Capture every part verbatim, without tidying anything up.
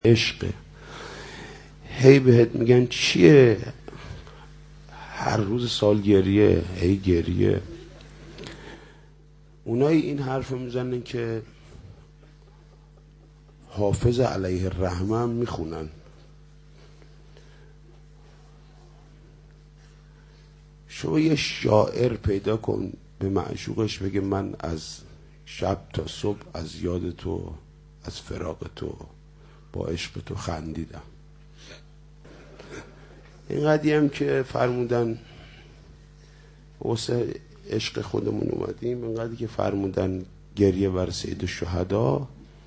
عشقه. هی بهت میگن چیه؟ هر روز سال گریه، هی گریه. اونایی این حرف میزنن که حافظ علیه الرحمه هم میخونن. شما یه شاعر پیدا کن به معشوقش بگه من از شب تا صبح از یاد تو، از فراق تو، با عشق تو خندیدم. اینقدی هم که فرمودن واسه عشق خودمون اومدیم، اینقدری که فرمودن گریه بر سید الشهدا،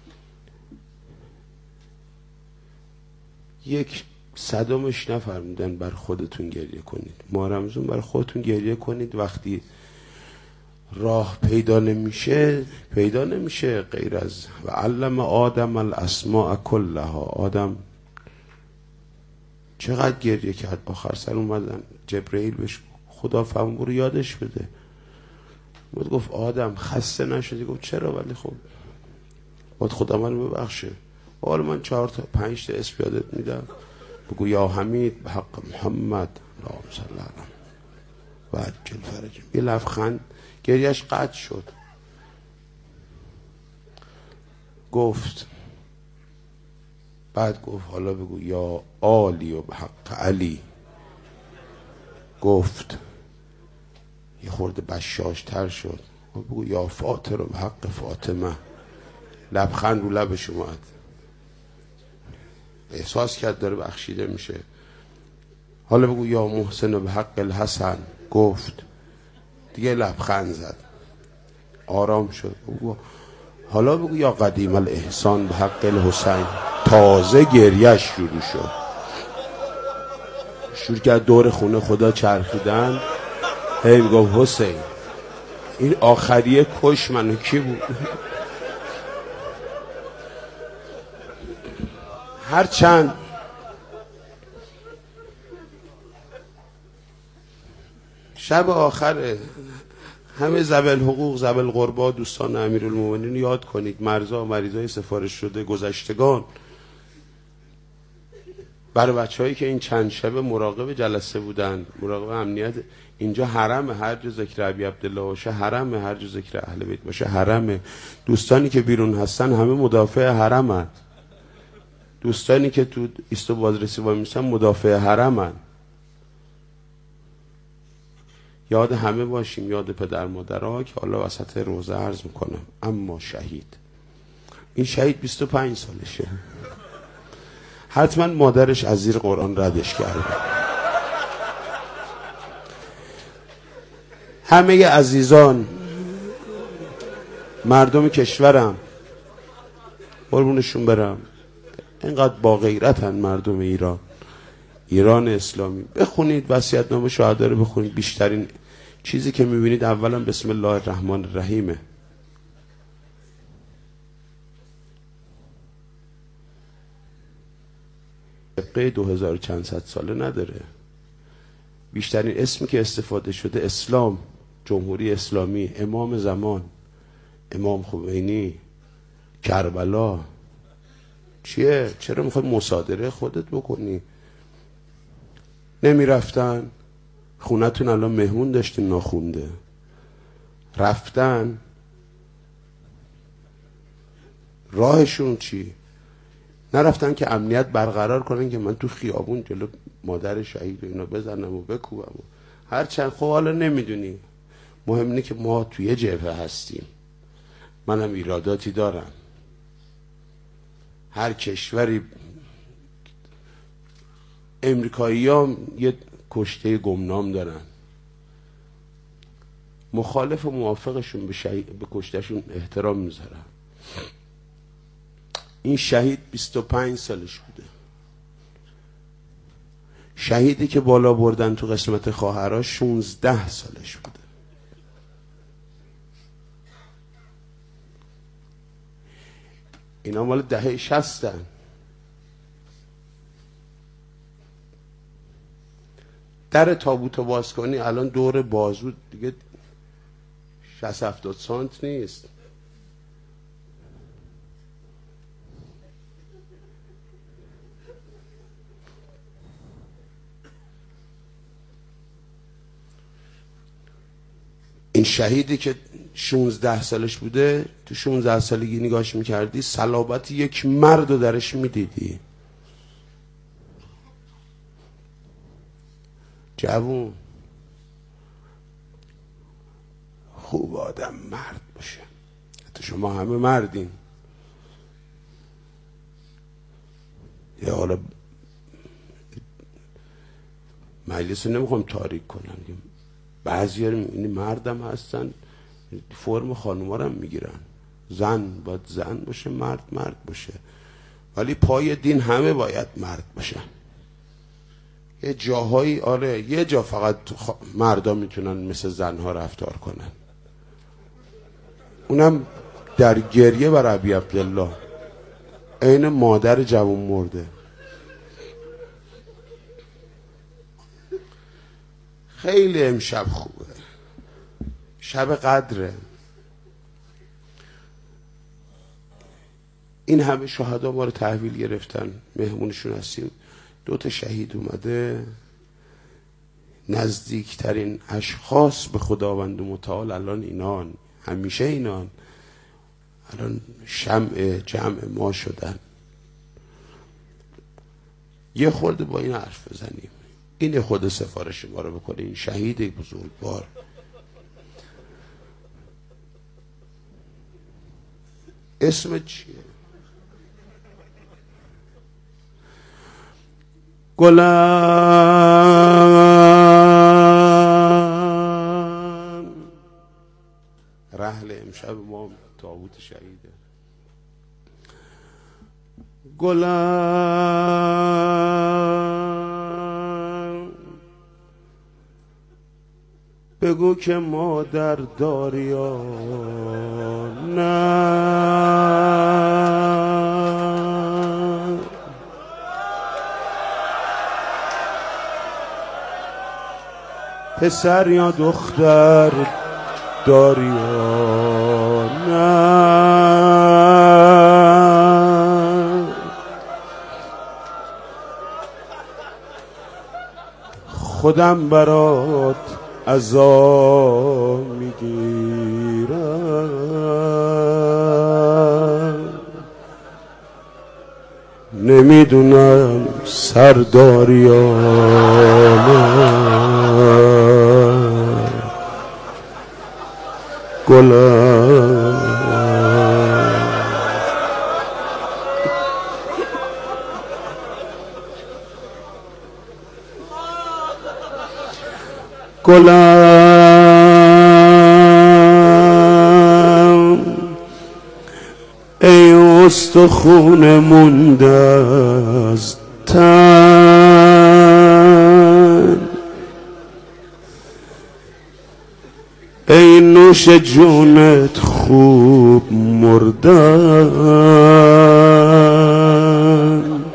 یک صدامش نفرمودن بر خودتون گریه کنید. ما رمزون بر خودتون گریه کنید. وقتی راه پیدا نمیشه، پیدا نمیشه غیر از و علم آدم الاسماء کلها. آدم چقدر گریه کرد، آخر سر اومدن جبرئیل بهش خدا فرمود برو یادش بده. بود گفت آدم خسته نشدی؟ گفت چرا؟ ولی خب باید خدا منو ببخشه. حالا من چهار تا پنج تا اسم یادت میدم، بگو یا حمید به حق محمد اللهم صل علی و عجل فرج. یه لبخند، گریهش قطع شد. گفت بعد گفت حالا بگو یا آلی و به حق علی. گفت یه خورده بشاش تر شد، بگو یا فاطر و به حق فاطمه. لبخند رو لبش اومد، احساس کرد داره بخشیده میشه. حالا بگو یا محسن و به حق الحسن. گفت دیگه لبخند زد، آرام شد. بگو حالا بگو یا قدیم الاحسان به حق الحسین. تازه گریهش شروع شد، شروع کرد دور خونه خدا چرخیدن. هی میگفت حسین این آخریه کش منو. کی بود؟ هر چند شب آخر همه ذوی حقوق ذوی القربا دوستان امیرالمومنین یاد کنید، مرزا مریضای سفارش شده گذشتگان، برای بچه‌هایی که این چند شب مراقب جلسه بودن، مراقب امنیت. اینجا حرم، هر جا ذکر ابی عبدالله باشه حرم، هر جا ذکر اهل بیت باشه حرم. دوستانی که بیرون هستن همه مدافع حرمن. دوستانی که تو ایستو بازرسی وای میسن مدافع حرمن. یاد همه باشیم، یاد پدر مادرها که حالا وسط روزه عرض میکنم. اما شهید، این شهید بیست و پنج سالشه، حتما مادرش از زیر قرآن ردش کرده. همه عزیزان مردم کشورم قربونشون برم، اینقدر با غیرتن مردم ایران، ایران اسلامی. بخونید وصیت‌نامه شهدا رو بخونید. بیشترین چیزی که میبینید اولا بسم الله الرحمن الرحیمه. دقیقه دو هزار چند صد ساله نداره. بیشترین اسمی که استفاده شده اسلام، جمهوری اسلامی، امام زمان، امام خمینی، کربلا. چیه؟ چرا میخوای مصادره خودت بکنی؟ نمی رفتن خونتون الان مهمون داشتین ناخونده، رفتن راهشون چی؟ نرفتن که امنیت برقرار کنن که من تو خیابون جلو مادر شهید و اینا بزنم و بکوبم و هرچند. خب حالا نمیدونی، مهم اینه که ما توی جبهه هستیم. منم ایراداتی دارم، هر کشوری. امریکایی ها یه کشته گمنام دارن، مخالف و موافقشون به, شهید به کشتهشون احترام میذارن. این شهید بیست و پنج سالش بوده، شهیدی که بالا بردن تو قسمت خواهرها شانزده سالش بوده. اینا مال دهه شصتن. در تابوتو باز کنی الان دور بازو دیگه شصت هفتاد سانت نیست. این شهیدی که شونزده سالش بوده، تو شونزده سالگی نگاهش میکردی صلابت یک مرد رو درش میدیدی. جوون خوب آدم مرد باشه. حتی شما همه مردین. یا حالا مجلس رو نمیخوام تاریک کنم، بعضی ها این مردم هستن فرم خانوما رو هم میگیرن. زن باید زن باشه، مرد مرد باشه، ولی پای دین همه باید مرد باشن. یه جاهایی آره یه جا فقط خ... مردا میتونن مثل زنها رفتار کنن، اونم در گریه بر ابی عبدالله، عین مادر جوان مرده. خیلی امشب خوبه، شب قدره. این همه شهدا ما رو تحویل گرفتن، مهمونشون هستیم. دو تا شهید اومده، نزدیکترین اشخاص به خداوند متعال الان اینان، همیشه اینان، الان شمع جمع ما شدن. یه خورده با این حرف بزنیم، این خود سفارش ما رو بکنه، این شهید بزرگوار. اسم چیه؟ گلم رحل امشب ما تابوت شهیده. گلم بگو که مادر داری یا نه، پسر یا دختر داری یا نه. خودم برات عزا میگیرم، نمیدونم سرداری یا نه. گلم گلم ای استخون مونده از تن، ای نوش جونت خوب مردن،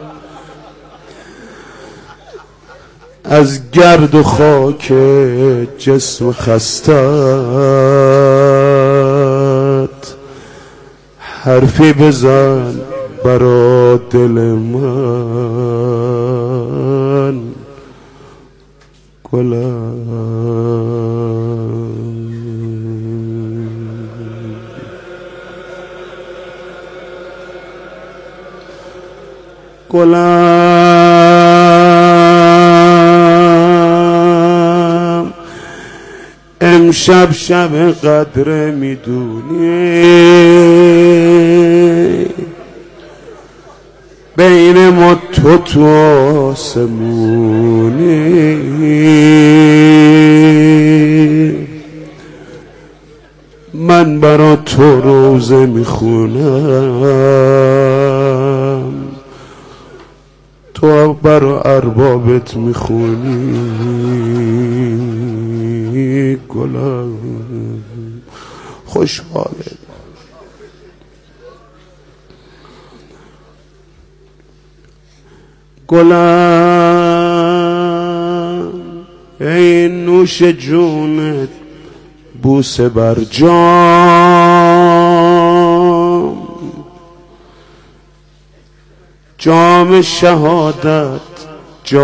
از گرد و خاک جسم خستت حرفی بزن برا دل من. گلم گلم امشب شب قدر میدونی، بین ما تو تو آسمونی، من برا تو روزه میخونم، تو برا اربابت میخونی. گلم خوشحاله. گلم ای نوش جونت بوسه بر جام، جام شهادت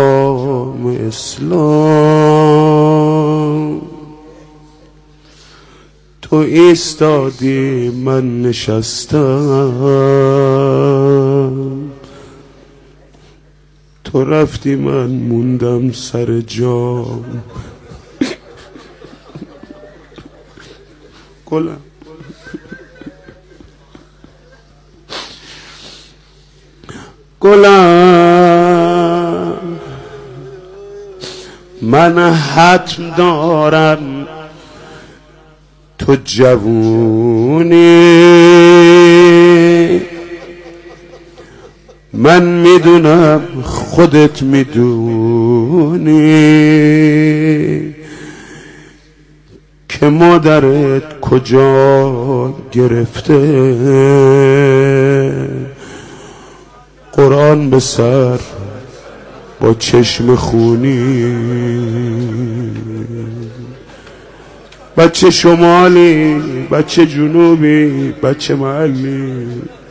جام اسلام، تو ایستادی من نشستم، تو رفتی من موندم سر جام. گلم گلم من حتم دارم تو جوونی، من میدونم خودت میدونی که مادرت کجا گرفته. قرآن به سر با چشم خونی، بچه شمالی بچه جنوبی بچه محلی،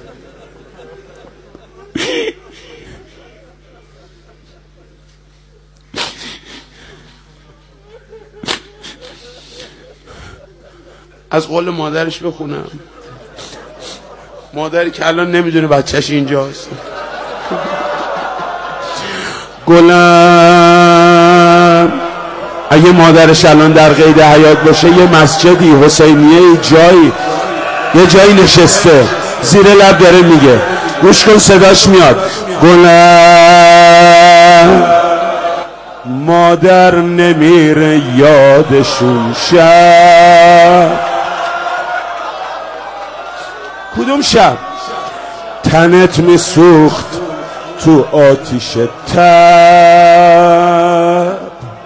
از قول مادرش بخونم، مادری که الان نمیدونه بچهش اینجاست. گلم اگه مادرش الان در قید حیات باشه یه مسجدی حسینیه جایی یه جایی نشسته زیر لب داره میگه، گوش کن صداش میاد. گلم مادر نمیره یادشون شب، کدوم شب؟ تنت میسوخت تو آتیش تب،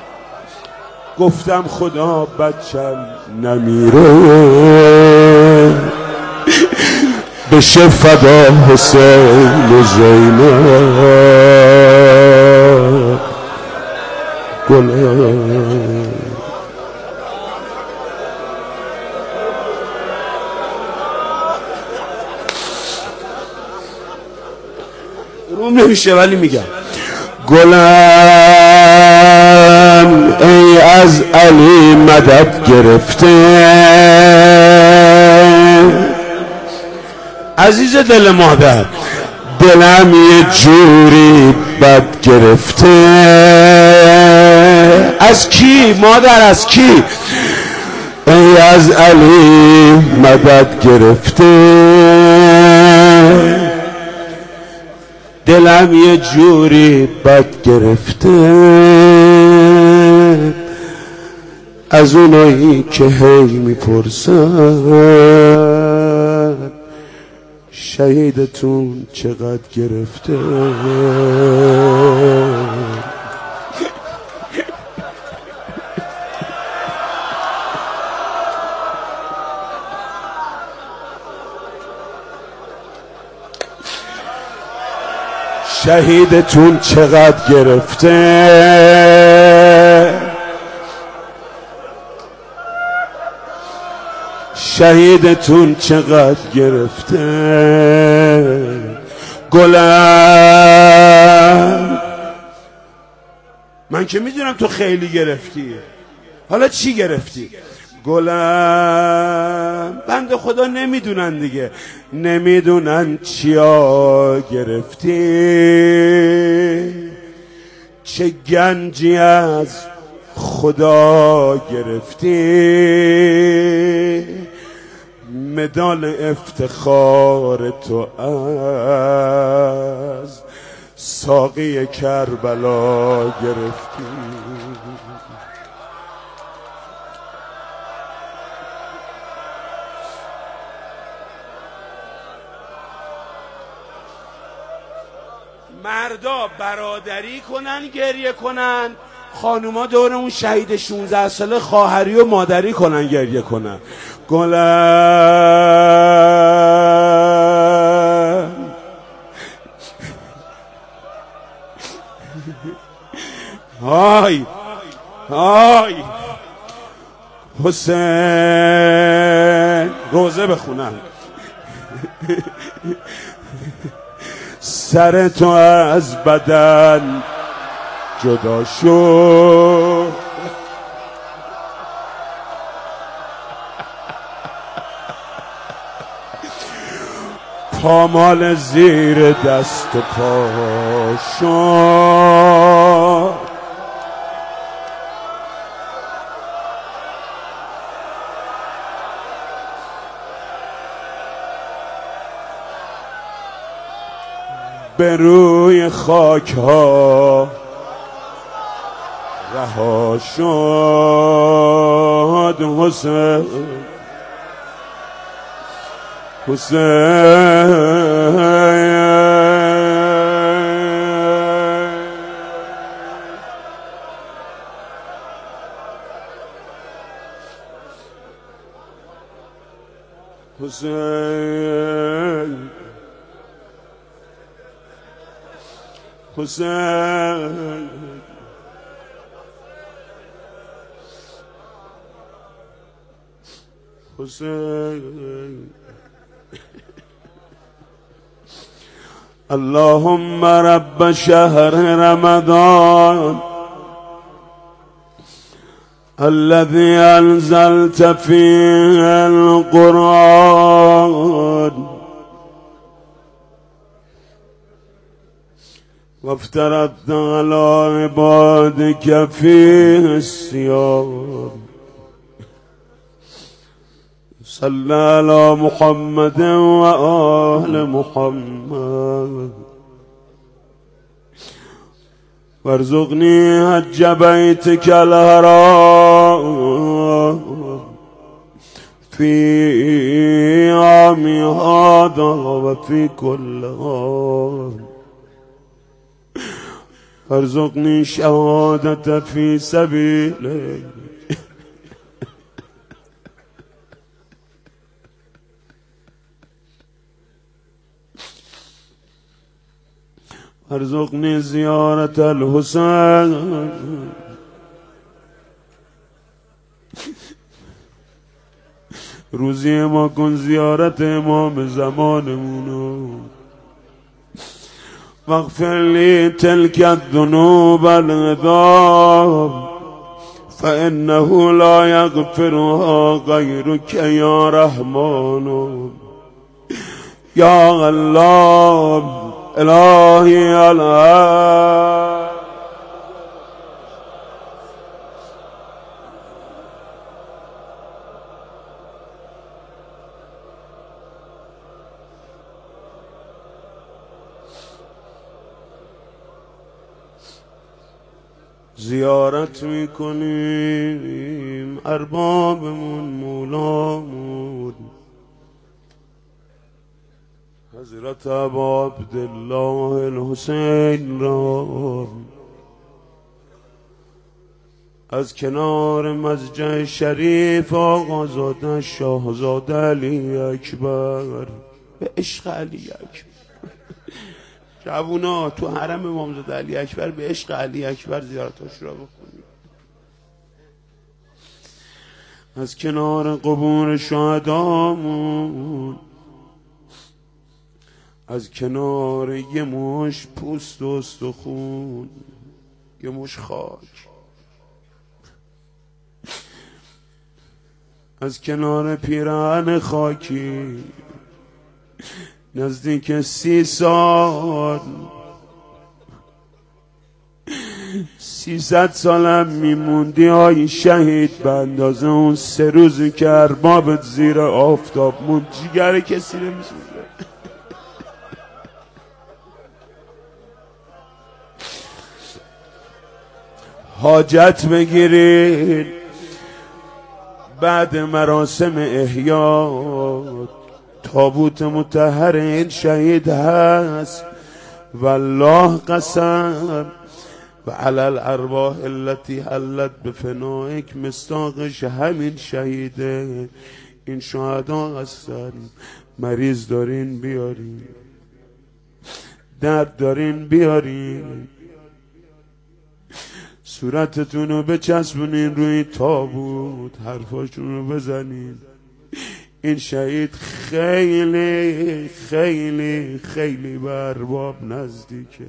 گفتم خدا بچم نمیره بشه فدا حسین و زینب. گلم روم نمیشه ولی میگم. گلم ای از علی مدد گرفته، عزیز دل مادر دلم یه جوری بد گرفته. از کی مادر؟ از کی؟ ای از علی مدد گرفته، دلم یه جوری بد گرفته. از اونایی که هی میپرسن شهیدتون چقدر گرفته. شهیدتون چقدر گرفته. شهیدتون چقدر گرفته. گلم من که میدونم تو خیلی گرفتی، حالا چی گرفتی؟ گلم بنده خدا نمیدونن دیگه، نمیدونن چیا گرفتی. چه گنجی از خدا گرفتی، مدال افتخار تو از ساقی کربلا گرفتی. مردا برادری کنن گریه کنن، خانوما دور اون شهید شانزده ساله خواهری و مادری کنن گریه کنن. گلم های های حسین روزه بخونن. سر تو از بدن جدا شد، پامال زیر دست و پا شد، به روی خاک ها رها شد. حسین حسین حسین حسین حسین. اللهم رب شهر رمضان الذي أنزلت فيه القرآن وافترضت على عبادك فيه الصيام. صل على محمد وآل محمد وارزقني حج بيتك الحرام في عامي هذا وفي كل عام. وارزقني شهادة في سبيلك ارزقني زيارة الحسين روزی ما کن زیارت امام زمانمونو. واغفر لي تلك الذنوب العظام فإنه لا يغفرها غيرك يا رحمن يا الله الهی الهی. زیارت میکنیم اربابمون مولامون حضرت ابا عبدالله الحسین را از کنار مسجد شریف آقازاده شاهزاده علی اکبر به عشق علی اکبر. جوونا تو حرم امامزاده علی اکبر به عشق علی اکبر زیارتاش را بکنید. از کنار قبور شهدامون از کنار یه مش پوست و استخون یه مش خاک از کنار پیرهن خاکی نزدیک سی سال سیصد سالم میموندی های شهید به اندازه اون سه روزی که اربابت زیر آفتاب موند جیگر کسی نمیسوزه. حاجت بگیرید بعد مراسم احیا تابوت مطهر این شهید هست والله قسم و علی الارواح التي حلت بفنائک مصداقش همین شهیده. این شهدا هستن. مریض دارین بیارین، درد دارین بیارین، صورتتون رو بچسبونین روی تابوت حرفاشون رو بزنین. این شهید خیلی خیلی خیلی به ارباب نزدیکه.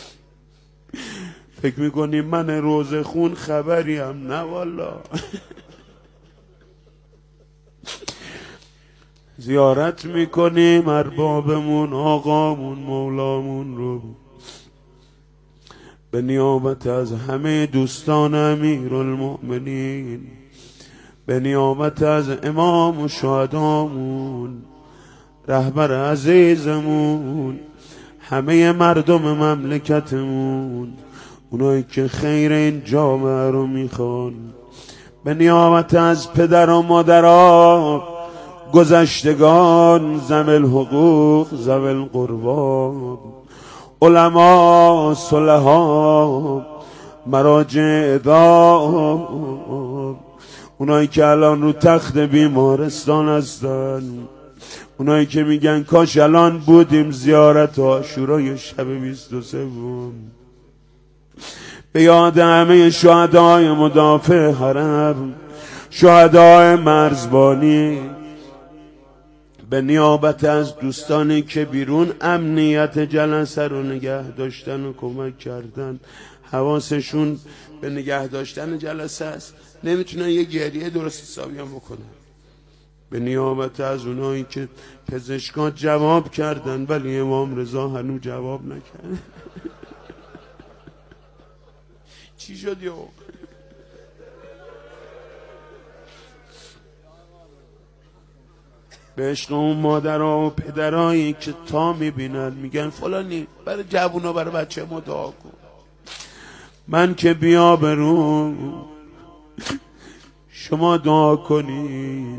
فکر میکنی من روزه خون خبریم؟ نه والا. زیارت میکنیم اربابمون آقامون مولامون رو به نیابت از همه دوستان امیرالمؤمنین، به نیابت از امام و شهدامون، رهبر عزیزمون، همه مردم مملکتمون، اونایی که خیر این جامعه رو میخوان، به نیابت از پدر و مادرها، گذشتگان، ذوی الحقوق، ذوی القربا، علما، صلحا، مراجع دار، اونایی که الان رو تخت بیمارستان هستن، اونایی که میگن کاش الان بودیم زیارت عاشورای شب بیست و سوم، به یاد همه شهدای مدافع حرم، شهدای مرزبانی، به نیابت از دوستانی که بیرون امنیت جلسه رو نگه داشتن و کمک کردن، حواسشون به نگه داشتن جلسه است، نمیتونن یه گریه درست حسابی هم بکنن، به نیابت از اونایی که پزشکان جواب کردن ولی امام رضا هنوز جواب نکرد. چی شد یو؟ به عشق اون مادرها و پدرهایی که تا میبینن میگن فلانی برای جوونا برای بچه ما دعا کن، من که بیا برو شما دعا کنید،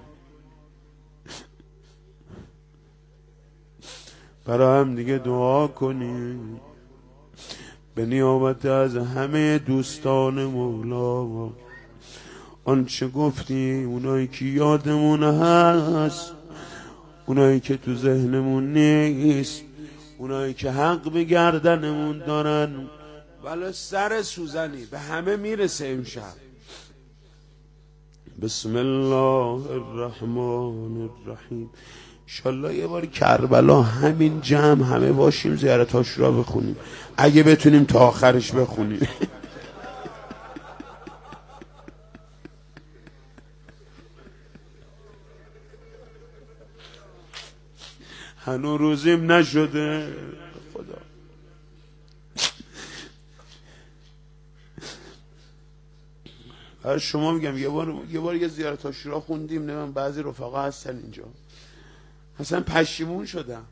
برای هم دیگه دعا کنید، به نیابت از همه دوستان مولا. آنچه گفتی اونایی که یادمون هست، اونایی که تو ذهنمون نیست، اونایی که حق به گردنمون دارن، ولی سر سوزنی به همه میرسه امشب. بسم الله الرحمن الرحیم. انشالله یه بار کربلا همین جمع همه باشیم زیارت عاشورا بخونیم، اگه بتونیم تا آخرش بخونیم. هنو روزیم نشده خدا. برای شما میگم یه بار یه بار یه زیارت عاشورا خوندیم، نه من بعضی رفقا هستن اینجا اصلا پشیمون شدم.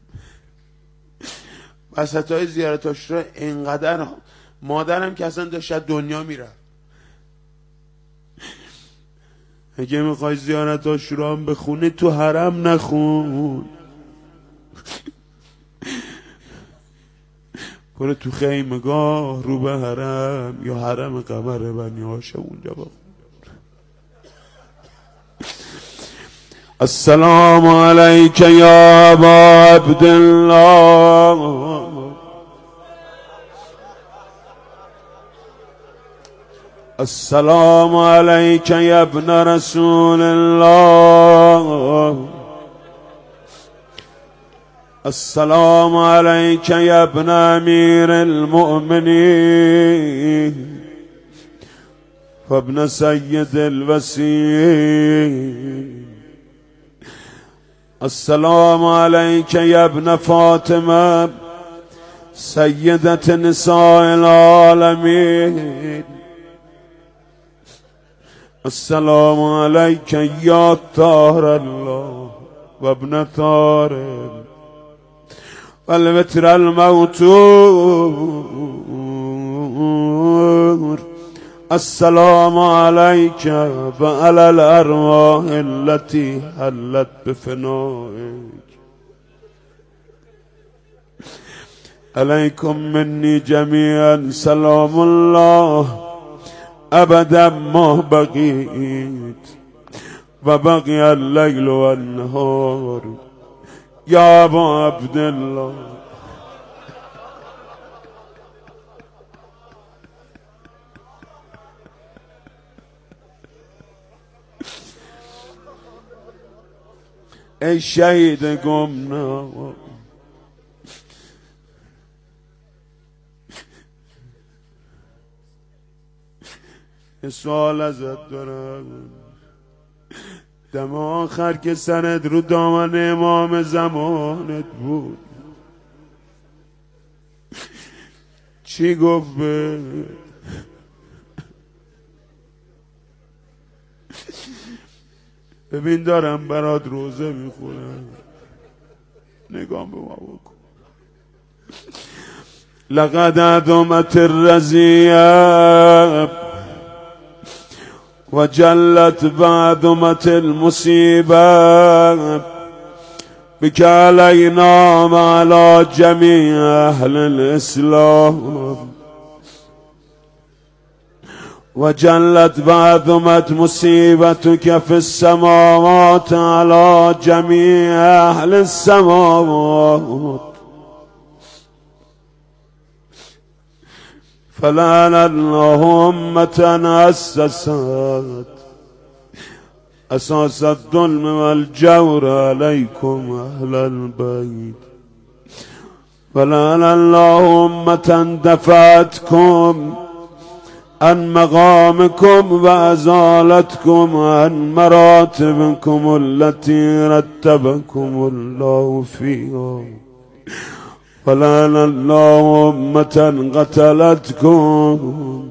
وسط های زیارت عاشورا اینقدر مادرم که اصلا داشت دنیا میره، اگه میخوای زیارت عاشورا هم بخونی تو حرم نخون، برو تو خیمگاه رو به حرم یا حرم قمر بنی هاشم اونجا بخون. السلام علیک یا ابا عبدالله، السلام علیک یا ابن رسول الله، السلام علیک یا ابن امیر المؤمنین و ابن سید الوصیین، السلام علیک یا ابن فاطمه سیدت نساء العالمین، السلام علیک یا طاهر الله و ابن طاهر والوتر الموتور، السلام عليك وعلى الأرواح التي حلت بفنائك، عليكم مني جميعا سلام الله أبدا ما بقيت وبقي الليل والنهار يا أبا عبد الله. ای شهید گمنام، یه سوال ازت دارم، دم آخر که سرت رو دامن امام زمانت بود چی گفت به ببین دارم برات روزه میخورم نگاه به ما بکن لقد عدمت الرزیه و جلت بعدمت المصیبه بك علينا وعلى جميع أهل الإسلام وجلت بعظمت مصيبتك في السماوات على جميع أهل السماوات فلعن الله أمة أسست أساس الظلم والجور عليكم أهل البيت ولعن الله أمة دفعتكم عن مقامكم وأزالتكم عن مراتبكم التي رتبكم الله فيها ولعن الله أمة قتلتكم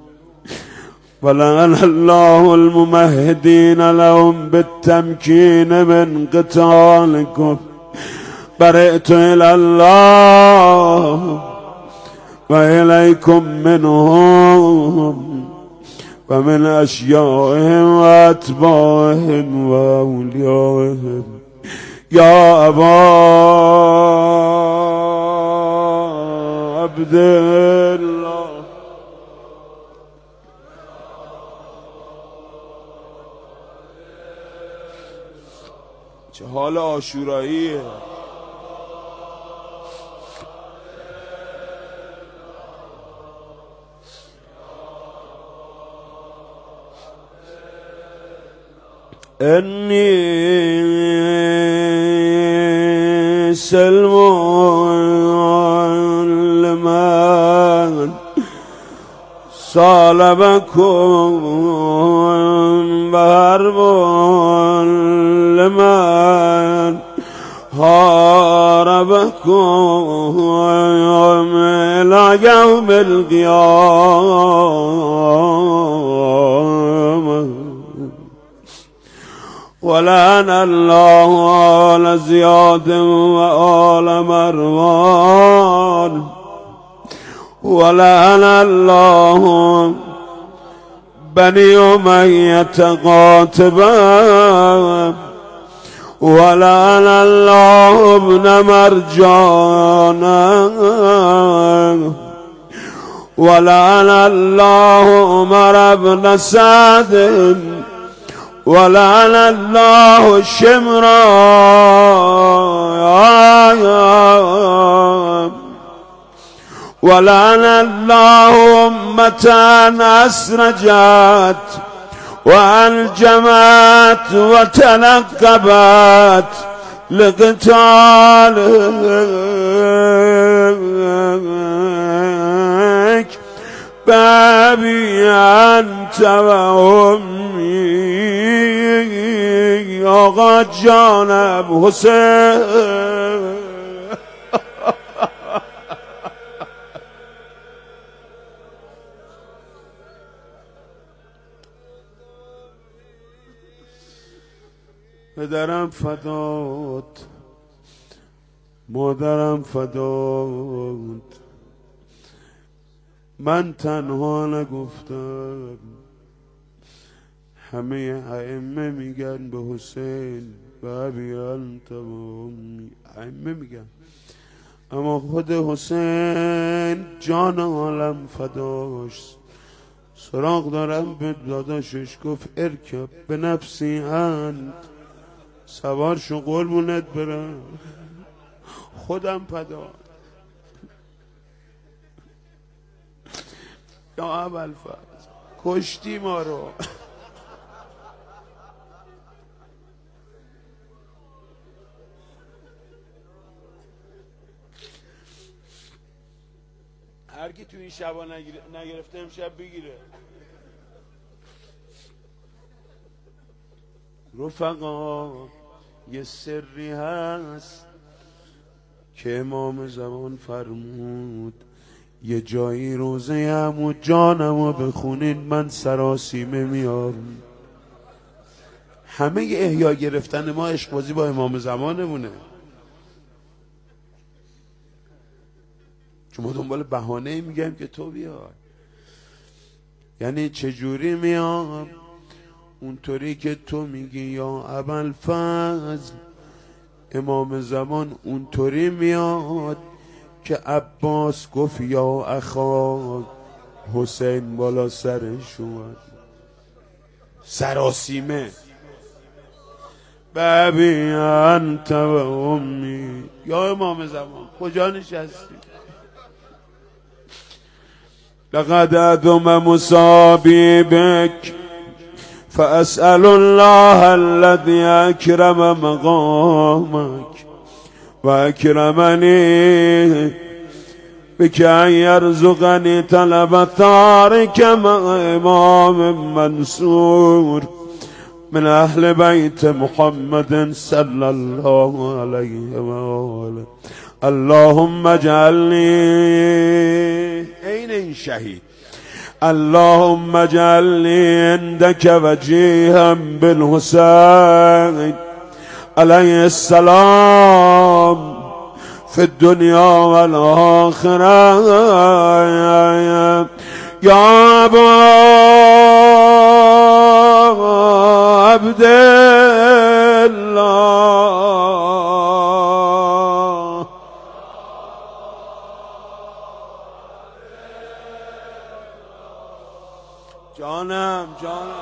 ولعن الله الممهدين لهم بالتمكين من قتالكم برئت إلى الله وإليكم منهم ومن أشيائهم وأتباعهم وأوليائهم يا أبا عبد الله چه حال عاشوراییه انی سلم لمن صالبكم وحرب لمن حاربكم إلى يوم القيامة ولعن الله آل زياد وآل مروان ولعن الله بني أمية قاتبا ولعن الله ابن مرجان ولعن الله عمر بن سعد ولعن الله شمرا ولعن الله أمة أسرجت وأنجمت وتنقبت لقتالك بابي أنت وأمي آقا جانب حسین پدرم فدات مادرم فدات من تنها نگفتم همه ائمه میگن به حسین به ابی انت و امی ائمه میگن اما خود حسین جان عالم فداش سراغ دارم به داداشش گفت ارکب به نفسی انت سوار شو قربونت برم خودم فدا یا ابوالفضل کشتی ما رو هر کی تو این شبا نگرفته امشب بگیره رفقا یه سری هست که امام زمان فرمود یه جایی روزه عمو جانمو بخونین من سراسیمه میام. همه احیا گرفتن ما عشقبازی با امام زمانمونه، چون ما دنبال بهانه میگم که تو بیای. یعنی چجوری میام؟ اونطوری که تو میگی یا ابوالفضل. امام زمان اونطوری میاد که عباس گفت یا اخا حسین بالا سرش اومد سراسیمه. ببی انت و امی. یا امام زمان کجا نشستی؟ لقد ادم مصابی بک فاسأل الله الذي اکرم مقامک و اکرمنی بک ان یرزقنی طلب تارک مع امام منصور من اهل بیت محمد صلی الله علیه و آله. اللهم اجعلنی عین این شهید. اللهم اجعلنی عندك وجیها بالحسین علیه السلام فی الدنیا والآخرة یا ابا عبدالله. جانم جانم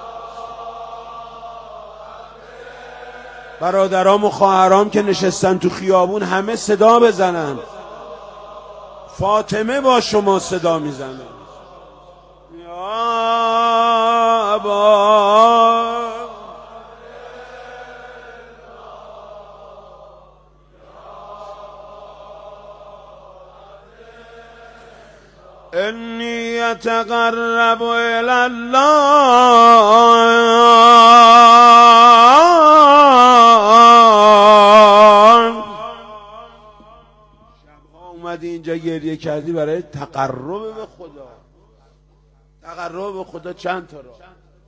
برادرام و خواهرام که نشستن تو خیابون همه صدا بزنن. فاطمه با شما صدا میزنه. یا ابا انی اتقرب الی الله شبها اومدی اینجا گریه کردی برای تقرب به خدا. تقرب به خدا چند تا راه.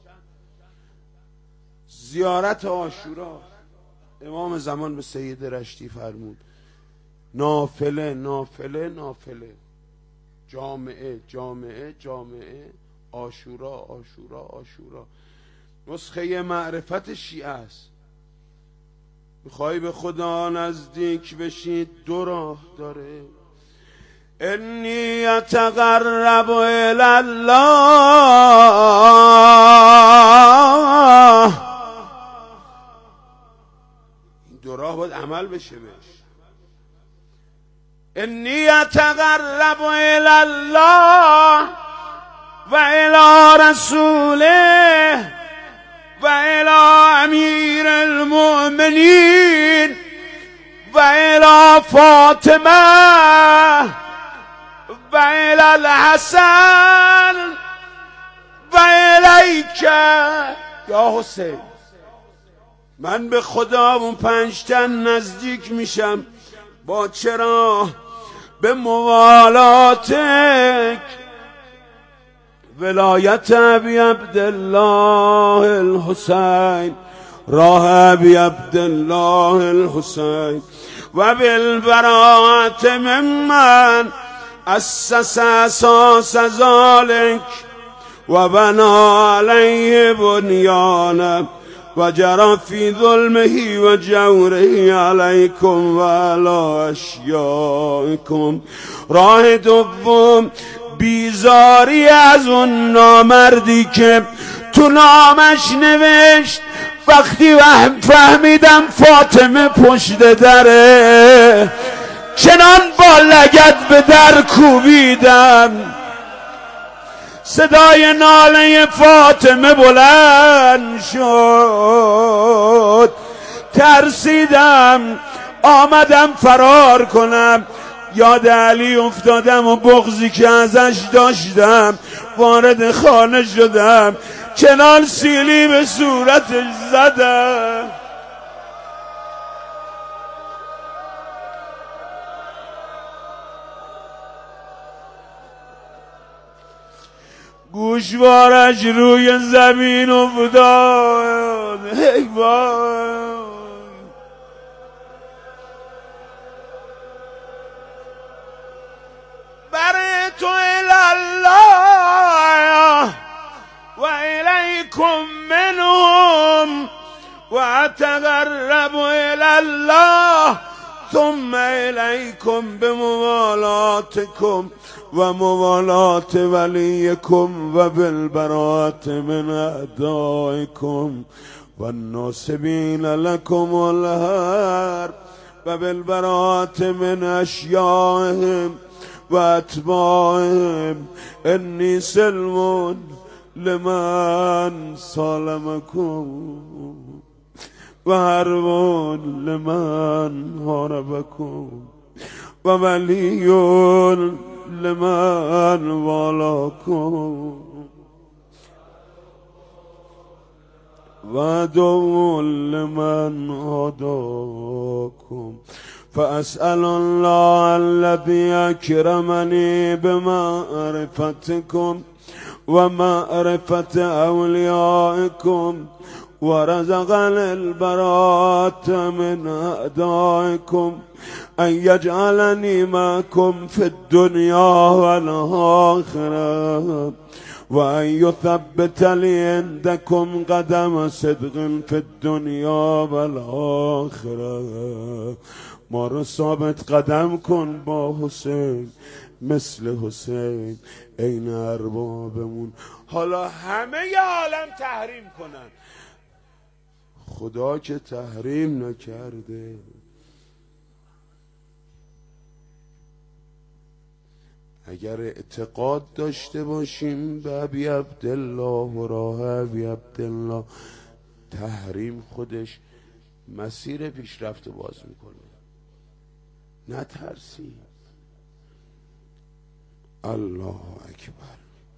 زیارت عاشورا. امام زمان به سید رشتی فرمود نافله نافله نافله، جامعه جامعه جامعه، عاشورا عاشورا عاشورا. نسخه معرفت شیعه است. میخوای به خدا نزدیک بشید دو راه داره. انی اتقرب الی الله. این دو راه باید عمل بشه بهش. انی اتقرب الی الله و الی رسوله و الی امیر المؤمنین و الی فاطمه و الی الحسن و الیک یا حسین. من به خدا اون پنج تن نزدیک میشم با چرا؟ به موالاتک. ولایت ابی عبدالله الحسین، راه ابی عبدالله الحسین و بالبراءت ممن اسس اساس ذلك و بنا علیه بنیانه و جرى فی ظلمه و جوره علیکم و علی اشیائکم. راه دوم بیزاری از اون نامردی که تو نامش نوشت وقتی فهمیدم فاطمه پشت دره چنان با لگد به در کوبیدم صدای ناله فاطمه بلند شد. ترسیدم آمدم فرار کنم، یاد علی افتادم و بغضی که ازش داشتم. وارد خانه شدم، کنار سیلی به صورتش زدن. گوشوارش روی زمین افتاد. ای وای برئت الله و الیکم منهم و اتقرب الی الله ثم الیکم بموالاتکم و موالات ولیکم و بالبراءة من اعدائکم و الناصبین لکم الحرب و بالبراءة من اشیائهم و اتباعهم انی سلم لمن سالمکم و حرب لمن حاربکم و ولی لمن والاکم و عدو لمن عاداکم فاسأل الله الذي اکرمنی بمعرفتکم و معرفت اولیائکم و رزقنی البراءة من اعدائکم ان یجعلنی معکم فی الدنیا والآخرة و ان یثبت لی عندکم قدم صدق فی الدنیا والآخرة. ما رو ثابت قدم کن با حسین مثل حسین عین اربابمون. حالا همه ی عالم تحریم کنن، خدا که تحریم نکرده. اگر اعتقاد داشته باشیم به ابی عبدالله و راه ابی عبدالله، تحریم خودش مسیر پیشرفت باز میکنه. نترسیم. الله اکبر.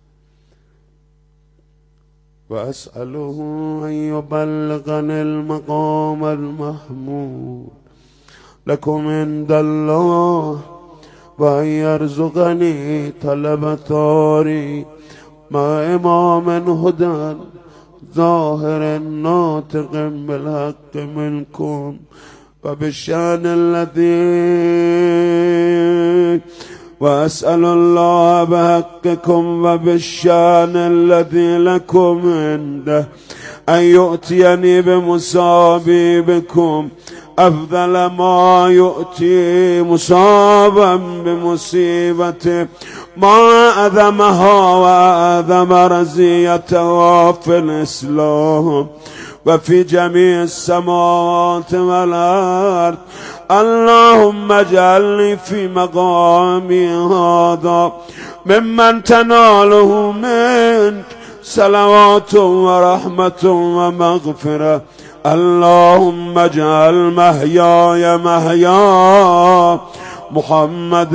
و اسأله ان یبلغنی المقام المحمود لکم عند الله و ان یرزقنی طلبتاری مع امام هدی ظاهر ناطق بالحق منکم و بشأن الذی و اسأل الله بحقكم و بالشأن الذي لكم عنده ان یؤتینی بمصابی بكم افضل ما یؤتی مصابا بمصیبته ما اعظمها و اعظم رضیتها فی الاسلام و فی جمیع السماوات والارض. اللهم اجعلني في مقامي هذا ممن تناله منك صلوات ورحمة ومغفرة. اللهم اجعل محياي محيا محمد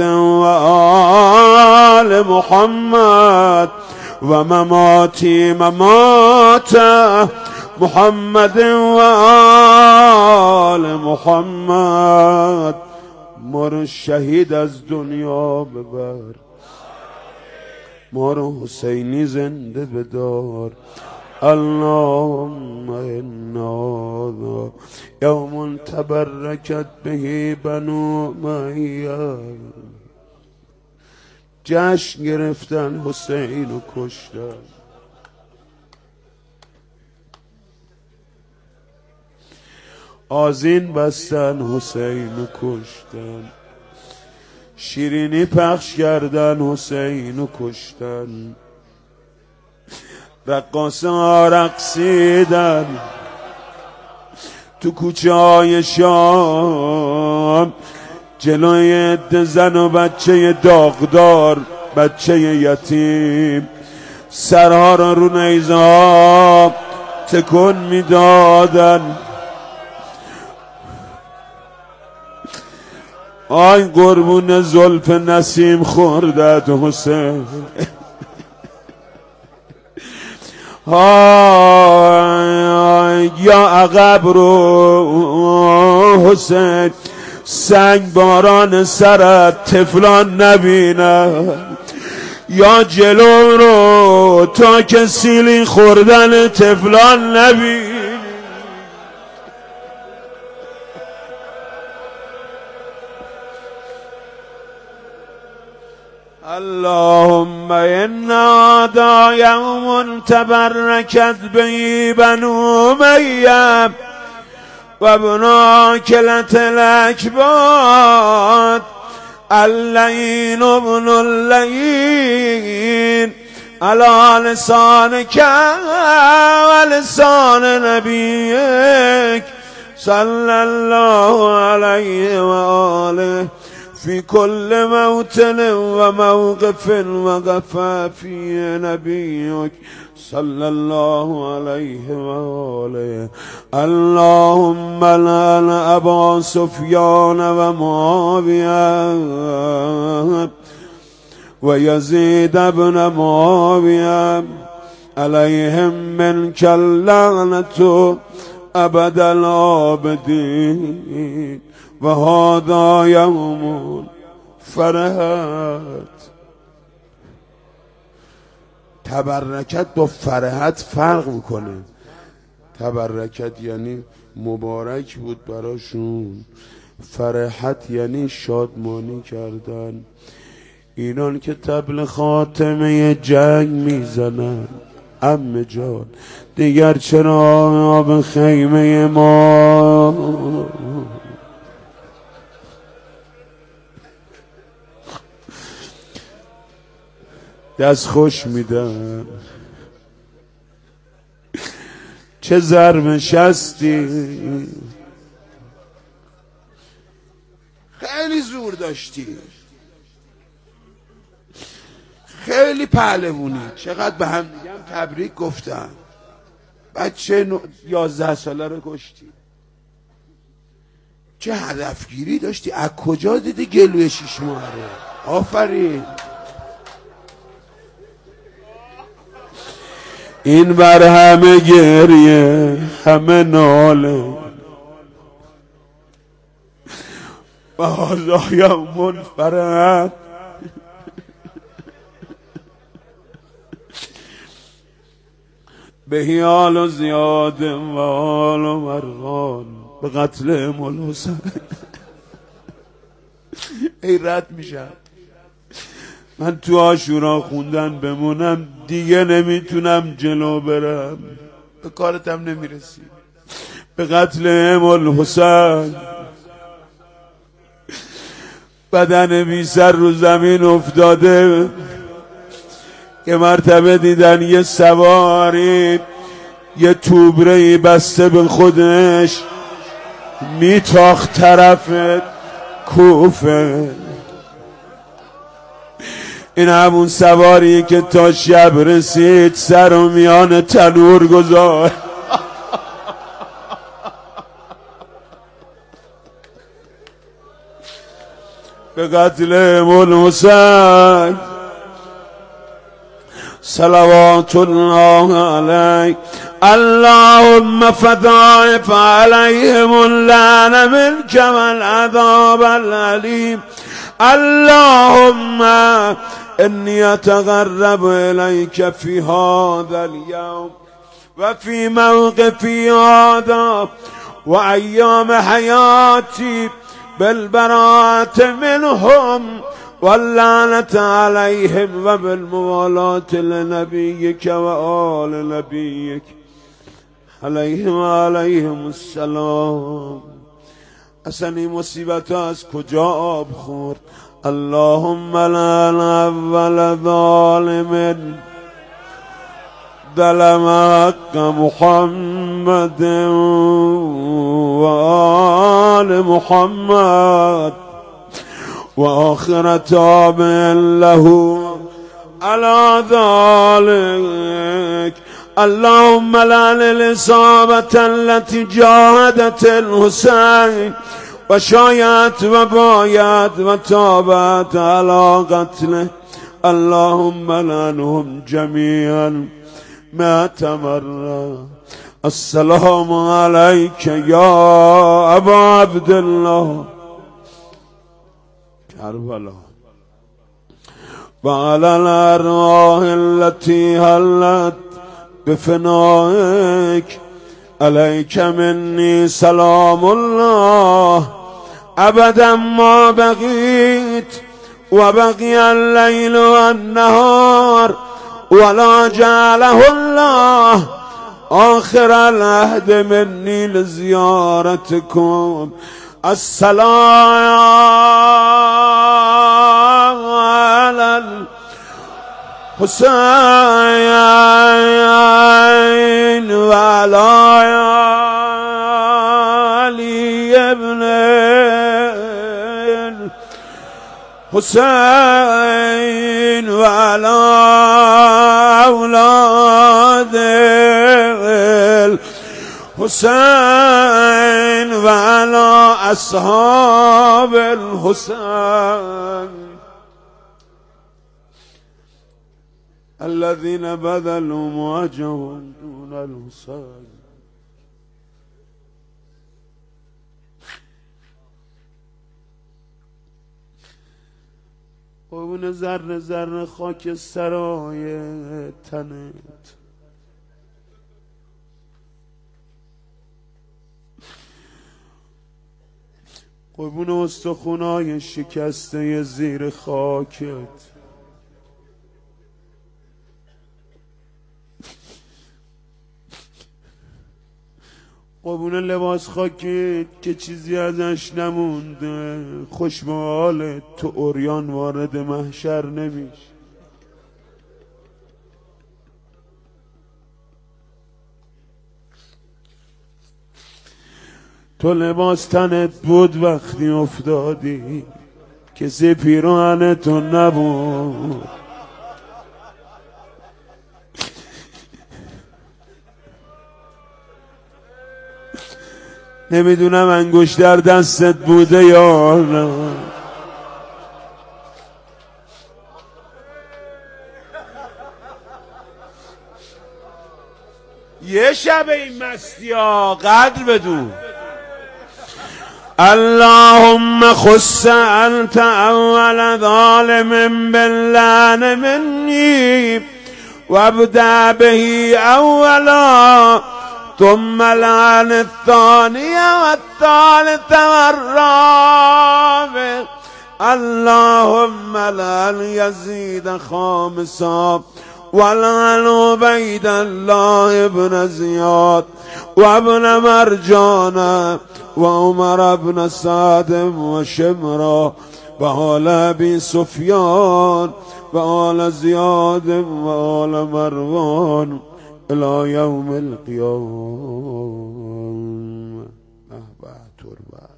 وآل محمد و مماتي ممات محمد و آل محمد. ما رو شهید از دنیا ببر، ما رو حسینی زنده بدار. اللهم انا یوم تبرکت به بنو امیه، جشن گرفتن حسین و کشتن. آذین بستن حسین و کشتن، شیرینی پخش کردن حسین و کشتن، رقاصه ها رقصیدن تو کوچه های شام، جلوی عده زن و بچه داغدار، بچه یتیم، سرها را رو نیزه ها تکون میدادن. آی قربون زلف نسیم خوردت حسین، یا عقب رو حسین، سنگ باران سرت طفلان نبینن، یا جلو رو تا که سیلی خوردن طفلان نبین. اللهم إن هذا يوم تبركت به بنو أمية وابن عاكلة الأكباد اللين ابن اللين على لسانك ولسان نبيك صلى الله عليه وآله في كل موطن وموقف وقف فيه نبيك صلى الله عليه وآله. اللهم لعن أبا سفيان ومعاوية ويزيد بن معاوية عليهم منك اللعنة أبد العابدين. وهذا يوم فرحت. تبرکت با فرحت فرق میکنه. تبرکت یعنی مبارک بود براشون، فرحت یعنی شادمانی کردن. اینان که طبل خاتمه جنگ میزنن عمه جان، دیگر چرا به خیمه ما دست خوش میدن؟ چه زرمشستی، خیلی زور داشتی، خیلی پهلوونی، چقدر به هم دیگه تبریک گفتن. بچه نو... یازده ساله رو کشتی، چه هدفگیری داشتی، از کجا دیدی گلوی شیش ماه رو؟ آفرین. این بر همه گریه همه ناله و هذا یوم فرحت. به حال و زیاد و حال و مرغان به قتل امام حسین. ای رد میشم من تو عاشورا خوندن بمونم دیگه، نمیتونم جلو برم، به کارتم نمیرسی. به قتل امام حسین بدن بی سر رو زمین افتاده. یه مرتبه دیدن یه سواری یه توبره بسته به خودش میتاخت طرف کوفه. این همون سواری که تا شب رسید سر و میان تنور گذاشت. به قتل امام حسین صلوات الله علیه. اللهم فضائف عليهم اللعن منك والعذاب الأليم. اللهم إني أتقرب إليك في هذا اليوم وفي موقفي هذا وأيام حياتي بالبراءة منهم واللعنة عليهم وبالموالاة لنبيك وآل نبيك عليهم وعليهم السلام. اصلا این مصیبت از کجا آب خورد؟ اللهم لعن اول ظالم ظلم حق محمد و آل محمد و آخر تابع له على ذلك. اللهم لعن الإصابة التي جاهدت الحسين وشايعت وبايعت وتابعت على قتله. اللهم لعنهم جميعا مئة مرة السلام عليك يا أبا عبد الله كربلا وعلى الأرواح التي هلت بفنائك عليك مني سلام الله أبدا ما بقيت وبقي الليل والنهار ولا جعله الله آخر العهد مني لزيارتكم. السلام على الحسين وعلى علي ابن الحسين وعلى أولاد الحسين وعلى أصحاب الحسين الذين بذلوا مواجههم دون الحسين. قربون ذره ذره خاک سرای تنت، قربون استخونای شکسته زیر خاکت، قربون لباس خاکت که چیزی ازش نمونده. خوش به حالت، تو عریان وارد محشر نمیش. تو لباس تنت بود وقتی افتادی، کسی پیراهن تو نبود. نمیدونم انگشت در دستت بوده یا نه. یه شب این مستی ها قدر بدون. اللهم خص انت اول ظالم باللعن مني وابدأ به اولا ثم لعن الثانية والثالثة والرابع. اللهم لعن يزيد خامسا ولعن عبيد الله بن زياد وابن مرجان وعمر بن سعد وشمرا وآل أبي سفيان وآل زياد وآل مروان إلى يوم القيامة. أهبع تربات.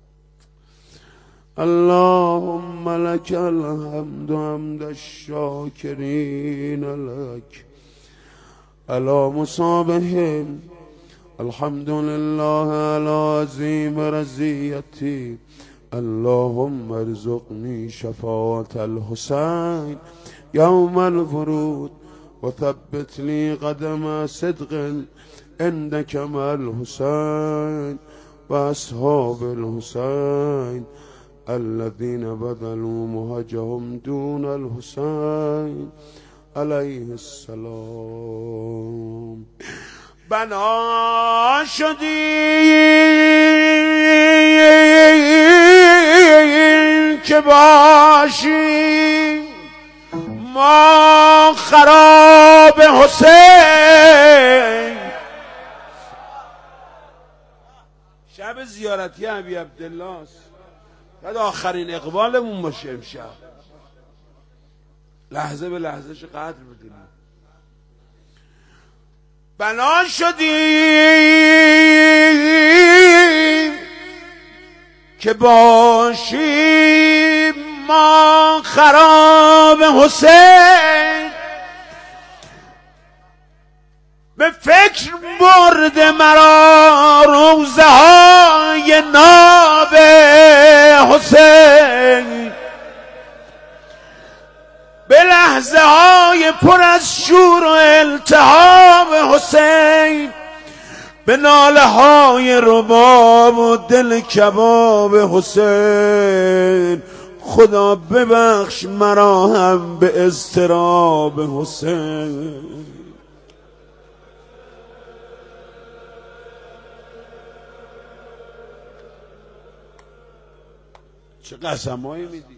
اللهم لك الحمد حمد الشاكرين لك على مصابهم. الحمد لله على عظيم رزيتي. اللهم ارزقني شفاعة الحسين يوم الورود وثبت لي قدم صدق عندك مع الحسين وأصحاب الحسين الذين بذلوا مهجهم دون الحسين عليه السلام. بنا شدی که باشی ما خراب حسین. شب زیارتی ابی عبدالله است. بعد آخرین اقبالمون باشه امشب. لحظه به لحظه چه قدر بدیم. بنا شدی که باشی ما خراب حسین. به فکر برده مرا روزه های ناب حسین، به لحظه های پر از شور و التهاب حسین به ناله های رباب و دل کباب حسین خدا ببخش مرا هم به اضطراب حسین. چه قسمایی میدی؟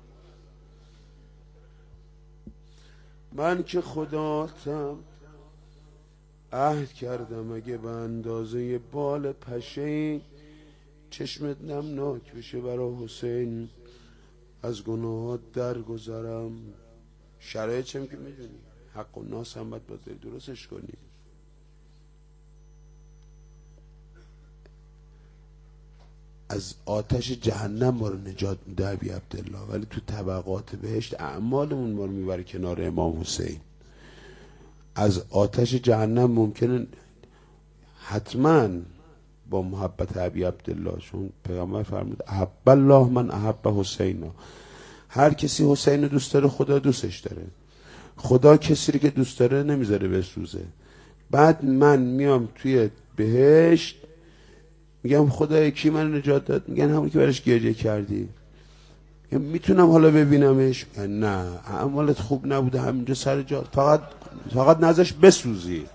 من که خداتم عهد کردم اگه به اندازه بال پشه چشمت نمناک بشه برا حسین از گناهات درگذرم. شرایط چم که میدونی حق و ناس هم باید با دل درستش کنی. از آتش جهنم ما رو نجات میده ابی عبدالله، ولی تو طبقات بهشت اعمالمون ما رو میبره کنار امام حسین. از آتش جهنم ممکنه حتما با محبت ابی عبدالله، چون پیغمبر فرمود احب الله من احب حسین، هر کسی حسین رو دوست داره خدا دوستش داره. خدا کسی رو که دوست داره نمیذاره بسوزه. بعد من میام توی بهشت میگم خدای کی من نجات داد؟ میگن همون که برش گریه کردی. میتونم حالا ببینمش؟ نه اعمالت خوب نبوده همینجا سر جا، فقط فقط نذاش بسوزی.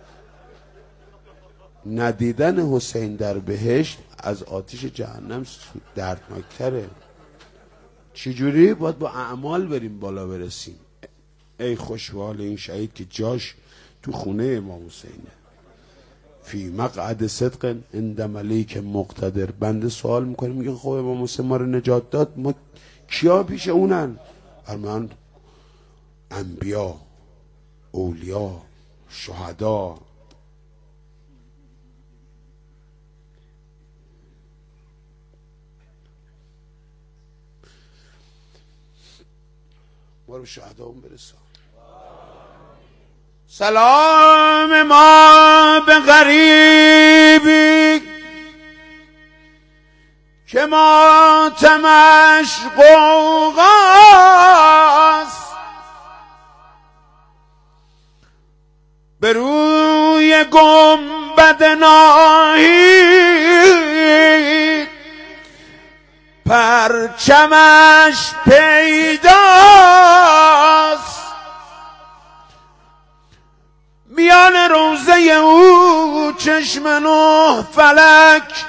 ندیدن حسین در بهشت از آتش جهنم دردناکتره. چجوری؟ باید با اعمال بریم بالا برسیم. ای خوشحال این شهید که جاش تو خونه امام حسینه. فی مقعد صدق عند ملیک مقتدر. بنده سوال میکنه میگه خب امام حسین ما رو نجات داد، ما کیا پیش اونن؟ فرمان انبیا، اولیا، شهدا. ما رو شهدا هم برسان. سلام ما به غریبی که ماتمش غوغاست، به روی گنبد ناهید پرچمش پیداست. میان روزه او چشم نه فلک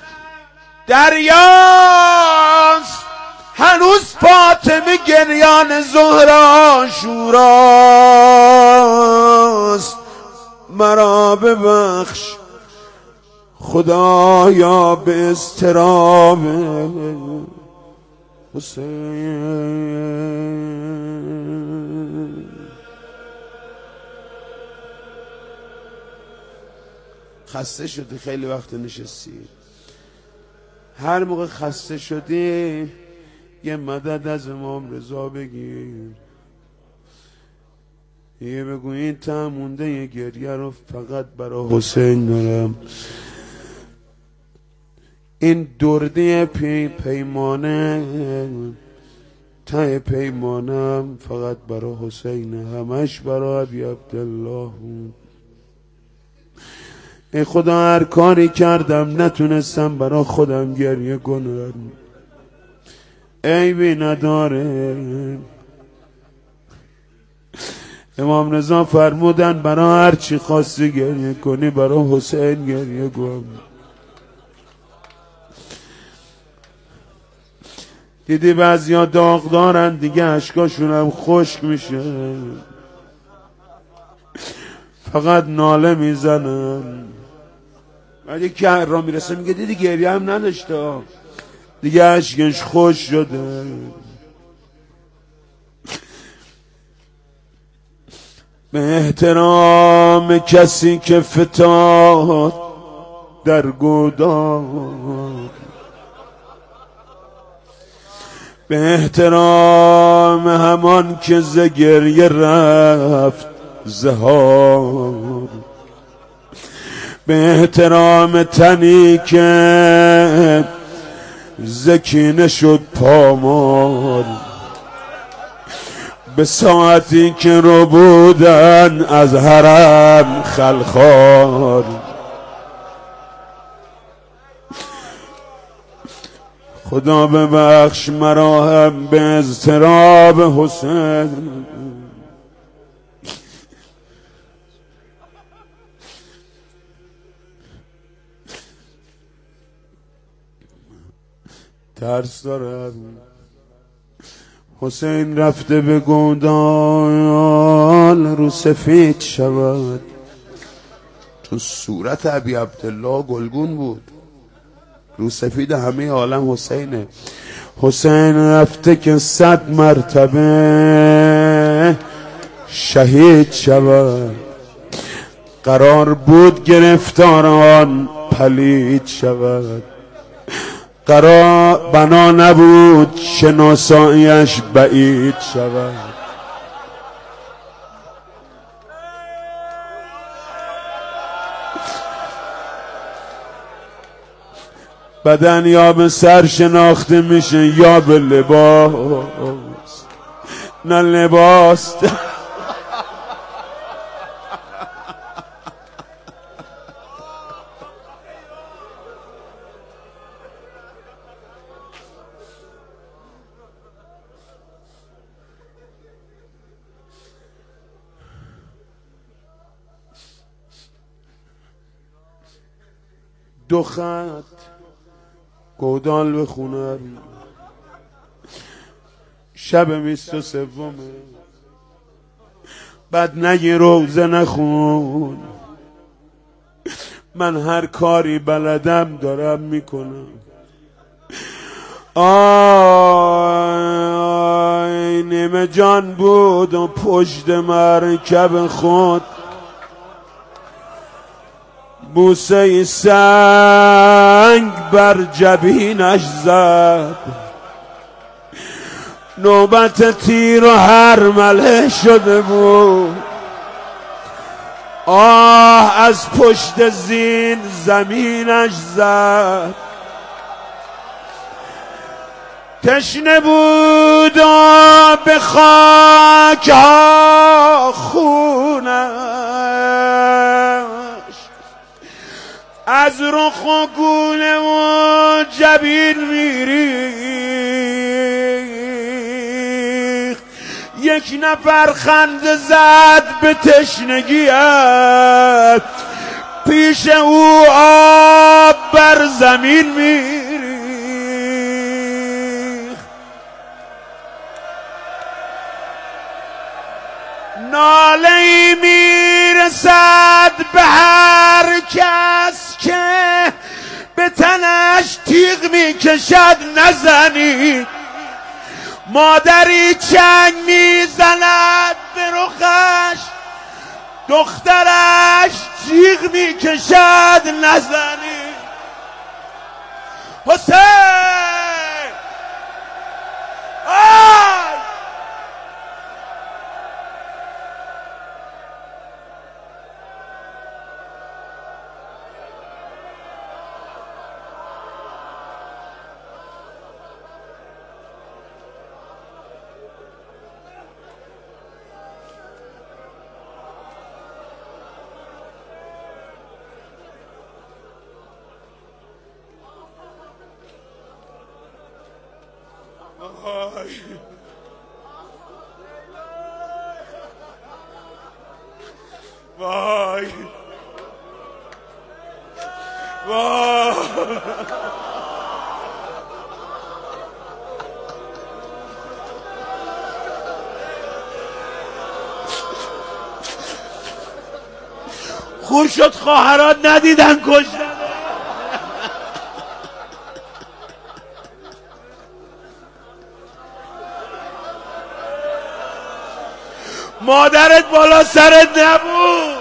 دریاست، هنوز فاطمه گریان زهرا شوراست. مرا ببخش خدایا به اضطراب حسین. خسته شدی خیلی وقت نشستی، هر موقع خسته شدی یه مدد از امام رضا بگیر، یه بگو این تمونده یه گریه رو فقط برای حسین دارم. این درده پی پیمانه ته پیمانم فقط برای حسینه، همش برای ابی عبدالله. ای خدا هر کاری کردم نتونستم برای خودم گریه کنم، عیبی نداره. امام رضا فرمودن برای هر چی خواستی گریه کنی برای حسین گریه کن. دیدی بعضیا داغ دارن دیگه اشکاشون هم خشک میشه، فقط ناله میزنن. ولی که را میرسه میگه دیدی گریه هم نداشته دیگه اشکش خوش شده. به احترام کسی که فتاد در گودار، به احترام همان که ز گریه رفت زهار، به احترام تنی که ز کینه شد پامال، به ساعتی که رو بودن از حرم خلخال، خدا ببخش مرا هم به اضطراب حسین. ترس دارم حسین رفته به گودال رو سفید شود، چون صورت ابی عبدالله گلگون بود، رو سفید همه عالم حسینه. حسین رفته که صد مرتبه شهید شود، قرار بود گرفتاران پلید شود، قرار بنا نبود شناسایش بعید شود. بدن یا به سر شناخته میشه یا به لباس، نه لباس دو خط گودال بخونم شب بیست و سومه، بعد نگی روزه نخون، من هر کاری بلدم دارم میکنم. آی نیمه جان بود و پشت مرکب خود بوسه سنگ بر جبینش زد، نوبت تیر و هرمله شده بود. آه از پشت زین زمینش زد، تشنه بود و به خاک ها خونش از رخ و گونه و جبین میریخت. یک نفر خنده زد به تشنگیت، پیش او آب بر زمین میریخت. ناله ای میرسد به هر کس که به تنش تیغ میکشد نزنید. مادری چنگ میزند به رخش، دخترش تیغ میکشد نزنید. حسین آی وای وای خور شد خواهرات ندیدن کشتن. مادرت بالا سرت نبود.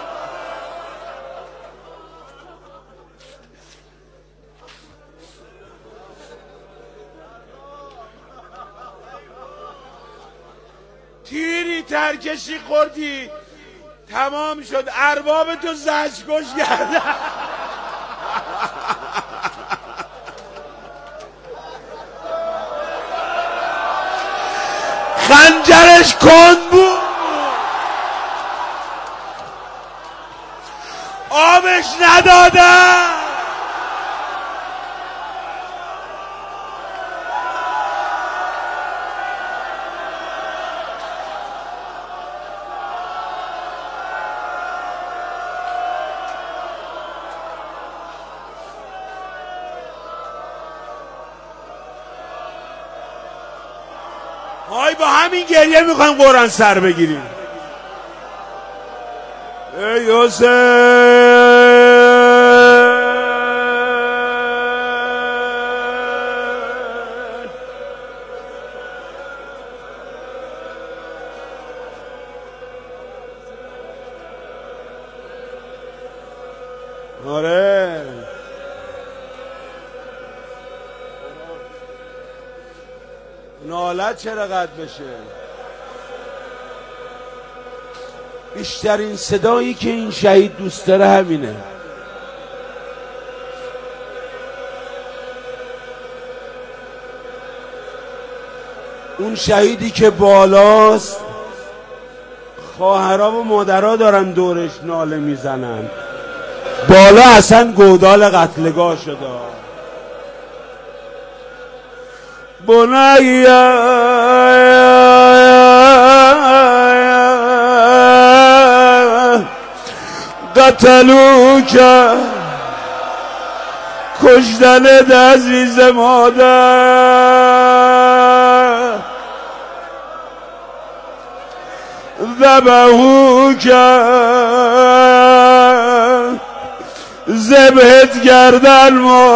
تیری ترکشی خوردی تمام شد، ارباب تو زجرکش کردن. خند خنجرش کند بود، آبش ندادن. های با همین گریه میخوایم قرآن سر بگیریم. ای حسین آره نالت چرا قد بشه؟ بیشترین صدایی که این شهید دوست داره همینه. اون شهیدی که بالاست، خواهرها و مادرها دارن دورش ناله میزنن، بالا اصلا گودال قتلگاه شده. بنای قتلوک، کشتنت عزیز مادر، ذبحوک، ذبحت کردن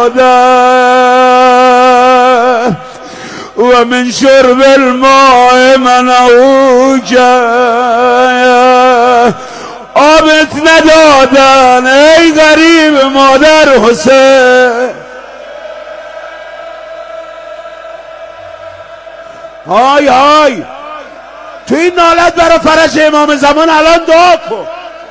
مادر، و من شرب الماء منعوک، آبت ندادن ای غریب مادر حسین. های های تو این نالت برای فرج امام زمان الان دعا کن.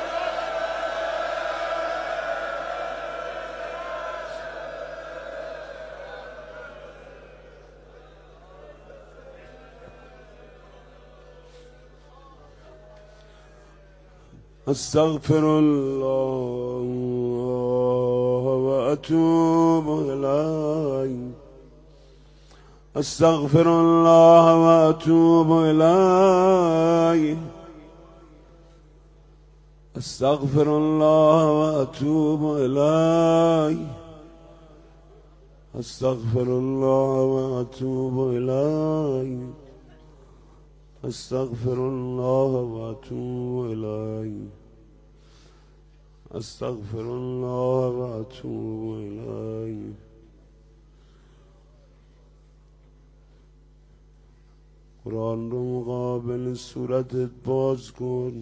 استغفر الله و اتوب الیه، استغفر الله و اتوب الیه، استغفر الله و اتوب الیه، استغفر الله و اتوب الیه، استغفر الله و اتوب الیه، استغفر الله و اتوب الیه. قرآن رو مقابل صورتت باز کن.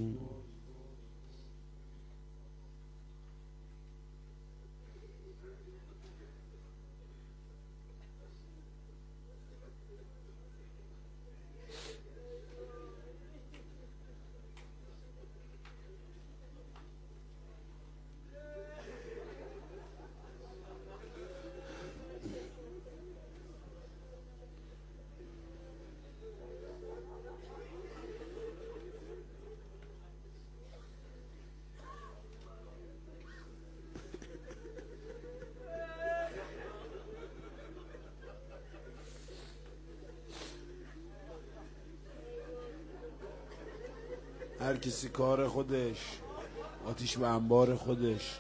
هر کسی کار خودش، آتیش به انبار خودش،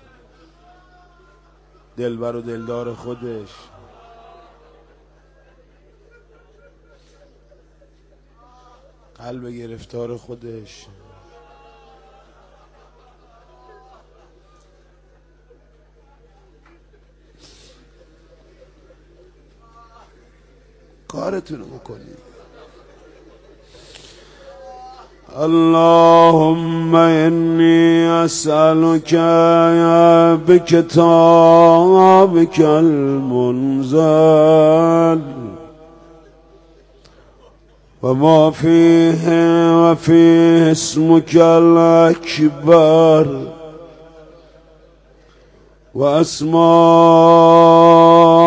دلبر و دلدار خودش. قلب گرفتار خودش. کارتونو بکنید. اللهم إني أسألك بكتابك المنزل وما فيه وفيه اسمك الأكبر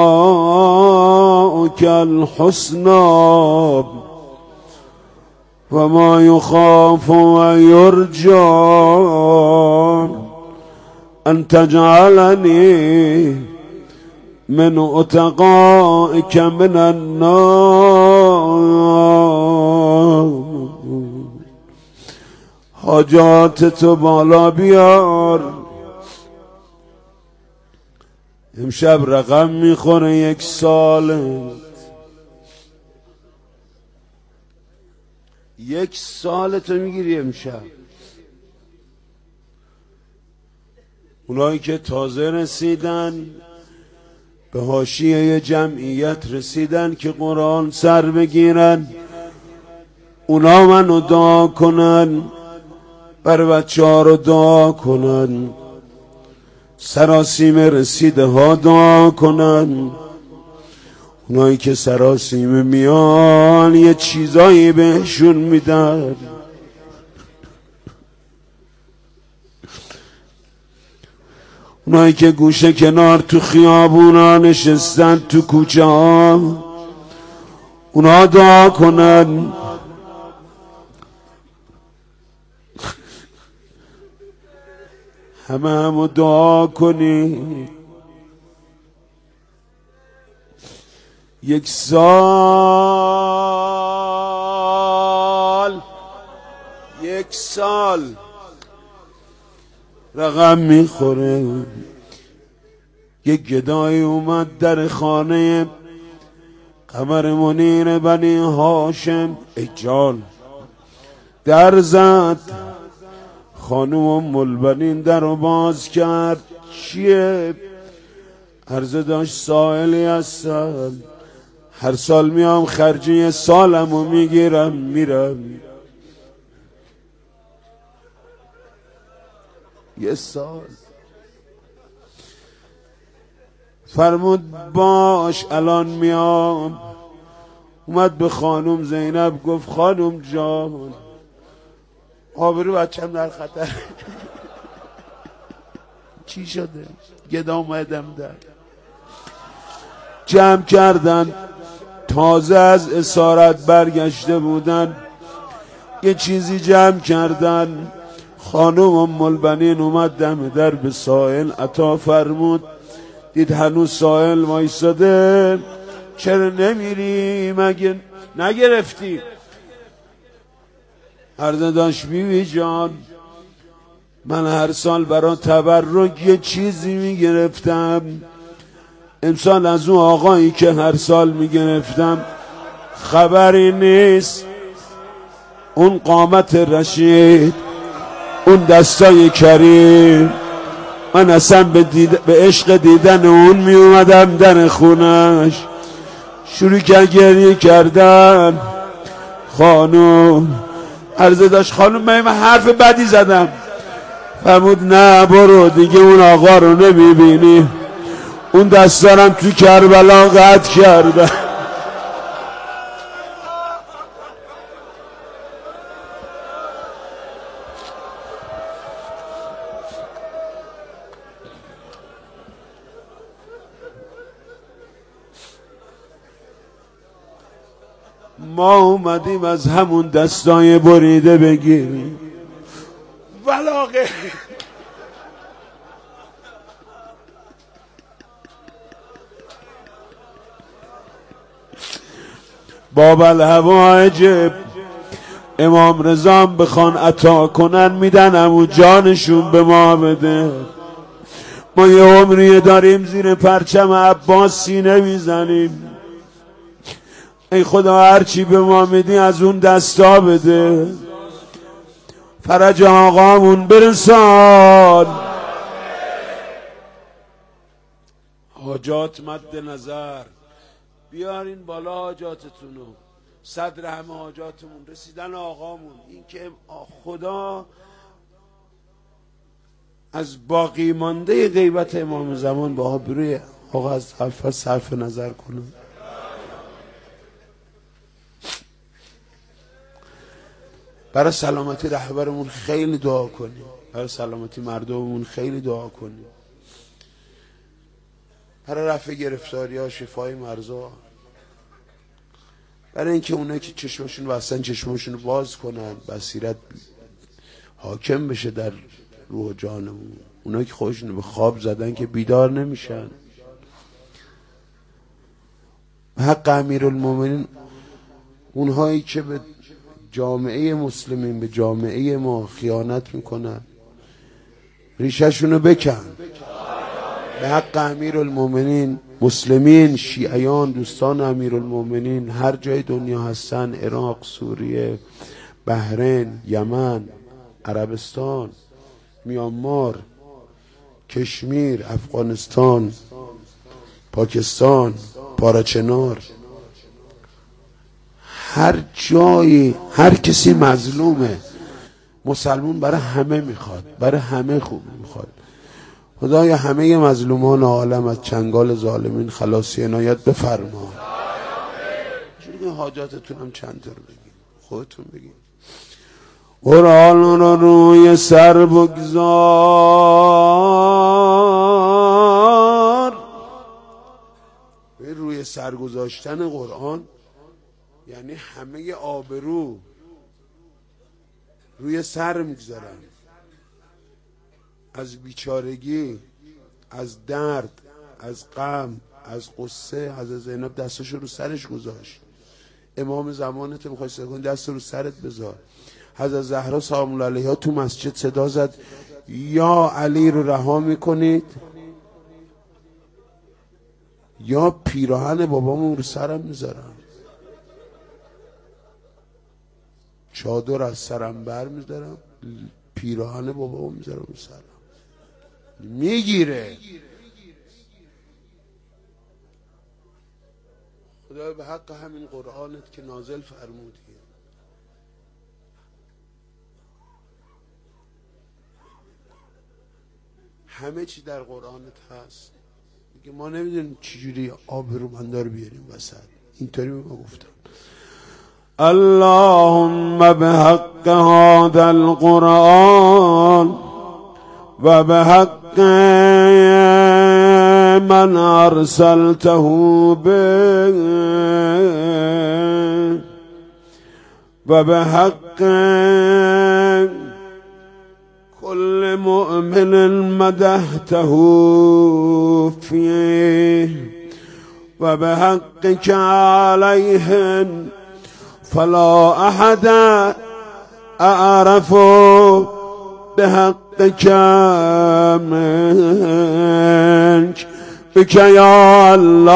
وأسماؤك الحسنى و ما یخاف و یرجى ان تجعلنی من اتقائک من النار. حاجات تو بالا بیار. امشب رقم میخوره یک ساله، یک سال تو میگیری امشب. اونایی که تازه رسیدن به حاشیه جمعیت رسیدن که قرآن سر بگیرن، اونا منو دعا کنن، بر بچه ها رو دعا کنن، سراسیم رسیده ها دعا کنن. اونایی که سراسیم میان یه چیزایی بهشون میدن. اونایی که گوشه کنار تو خیابونا نشستن، تو کوچه ها، اونا دعا کنن. همه همو دعا کنی. یک سال یک سال رقم میخوره. یک گدای اومد در خانه قمر منیر بنی هاشم، ای جان در زد. خانم ام البنین در رو باز کرد. چیه؟ عرضه داشت سائلی هستم، هر سال میام خرجی سالمو میگیرم میرم. یه سال. فرمود باش الان میام. اومد به خانم زینب گفت خانم جان آبرو بچم در خطر. چی شده؟ گدا اومدم در. جمع کردن، تازه از اسارت برگشته بودن، یه چیزی جمع کردن. خانم ام البنین اومد دم در به سائل عطا فرمود. دید هنوز سائل وایساده. چرا نمیری؟ مگه نگرفتی؟ عرضه داشت بیوی جان من هر سال برای تبرک یه چیزی میگرفتم. امسال از اون آقایی که هر سال میگرفتم خبری نیست. اون قامت رشید، اون دستای کریم، من اصلا به, دید... به عشق دیدن اون می اومدم در خونش. شروع کرد گریه کردن. خانم عرضه داشت خانم من حرف بدی زدم. فرمود نه برو دیگه اون آقا رو نمیبینی، اون دستارم تو کربلا قطع کرده. ما اومدیم از همون دستای بریده بگیریم. ولاغه باب الحوائج امام رضا بخوان عطا کنن میدن، امو جانشون به ما بده. ما یه عمریه داریم زیر پرچم عباس سینه میزنیم. ای خدا هرچی به ما میدی از اون دستا بده. فرج آقامون برسان. حاجات مد نظر بیارین بالا حاجاتتونو. صدر همه حاجاتمون رسیدن آقامون. این که خدا از باقی مانده غیبت امام زمان با آبروی آقا از حرف صرف نظر کنه. برای سلامتی رهبرمون خیلی دعا کنیم، برای سلامتی مردممون خیلی دعا کنیم، برای رفع گرفتاری ها، شفای مرزا. برای اینکه اونایی که چشمشون بستن چشمشون رو باز کنن، بصیرت حاکم بشه در روح و جانمون. اونایی که خودشون به خواب زدن که بیدار نمیشن. حق امیرالمومنین اونهایی که به جامعه مسلمین، به جامعه ما خیانت میکنن، ریشهشونو بکن. به حق امیرالمومنین مسلمین، شیعیان، دوستان امیرالمومنین هر جای دنیا هستن، عراق، سوریه، بحرین، یمن، عربستان، میانمار، کشمیر، افغانستان، پاکستان، پاراچنار، هر جایی هر کسی مظلومه، مسلمون برای همه میخواد، برای همه خوب میخواد. خدایا همه مظلومان عالم از چنگال ظالمین خلاصی عنایت بفرما. چون حاجاتتون هم چند تا رو بگیم، خودتون بگیم. قرآن رو روی سر بگذار. روی سر گذاشتن قرآن یعنی همه آبرو روی سر میگذارن، از بیچارگی، از درد، از غم، از قصه. از زینب دستشو رو سرش گذاشت. امام زمانت میخوای صدا کنی دست رو سرت بذار. حضرت زهرا سلام الله علیها تو مسجد صدا زد یا علی رو رها میکنید یا پیراهن بابامون رو سرم میذارم، چادر از سرم بر میذارم، پیراهن بابامون میذارم رو سرم. میگیره. خدا به حق همین قرآنت که نازل فرمودی، همه چی در قرآنت هست. میگه ما نمیدونیم چجوری آبرومندار بیاریم وسط. اینطوری به ما گفتن اللهم بحق هذا القرآن و بحق من ارسلته به و بحق كل مؤمن مدحته فيه و بحقك عليهم فلا احد اعرف بحقك منك بك يا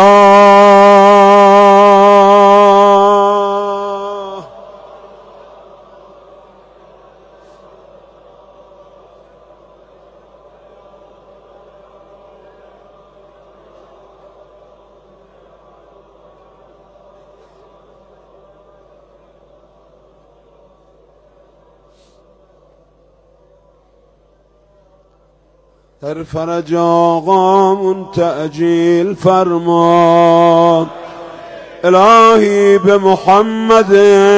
الله. در فرج آقامون تعجیل فرما الهی به محمد.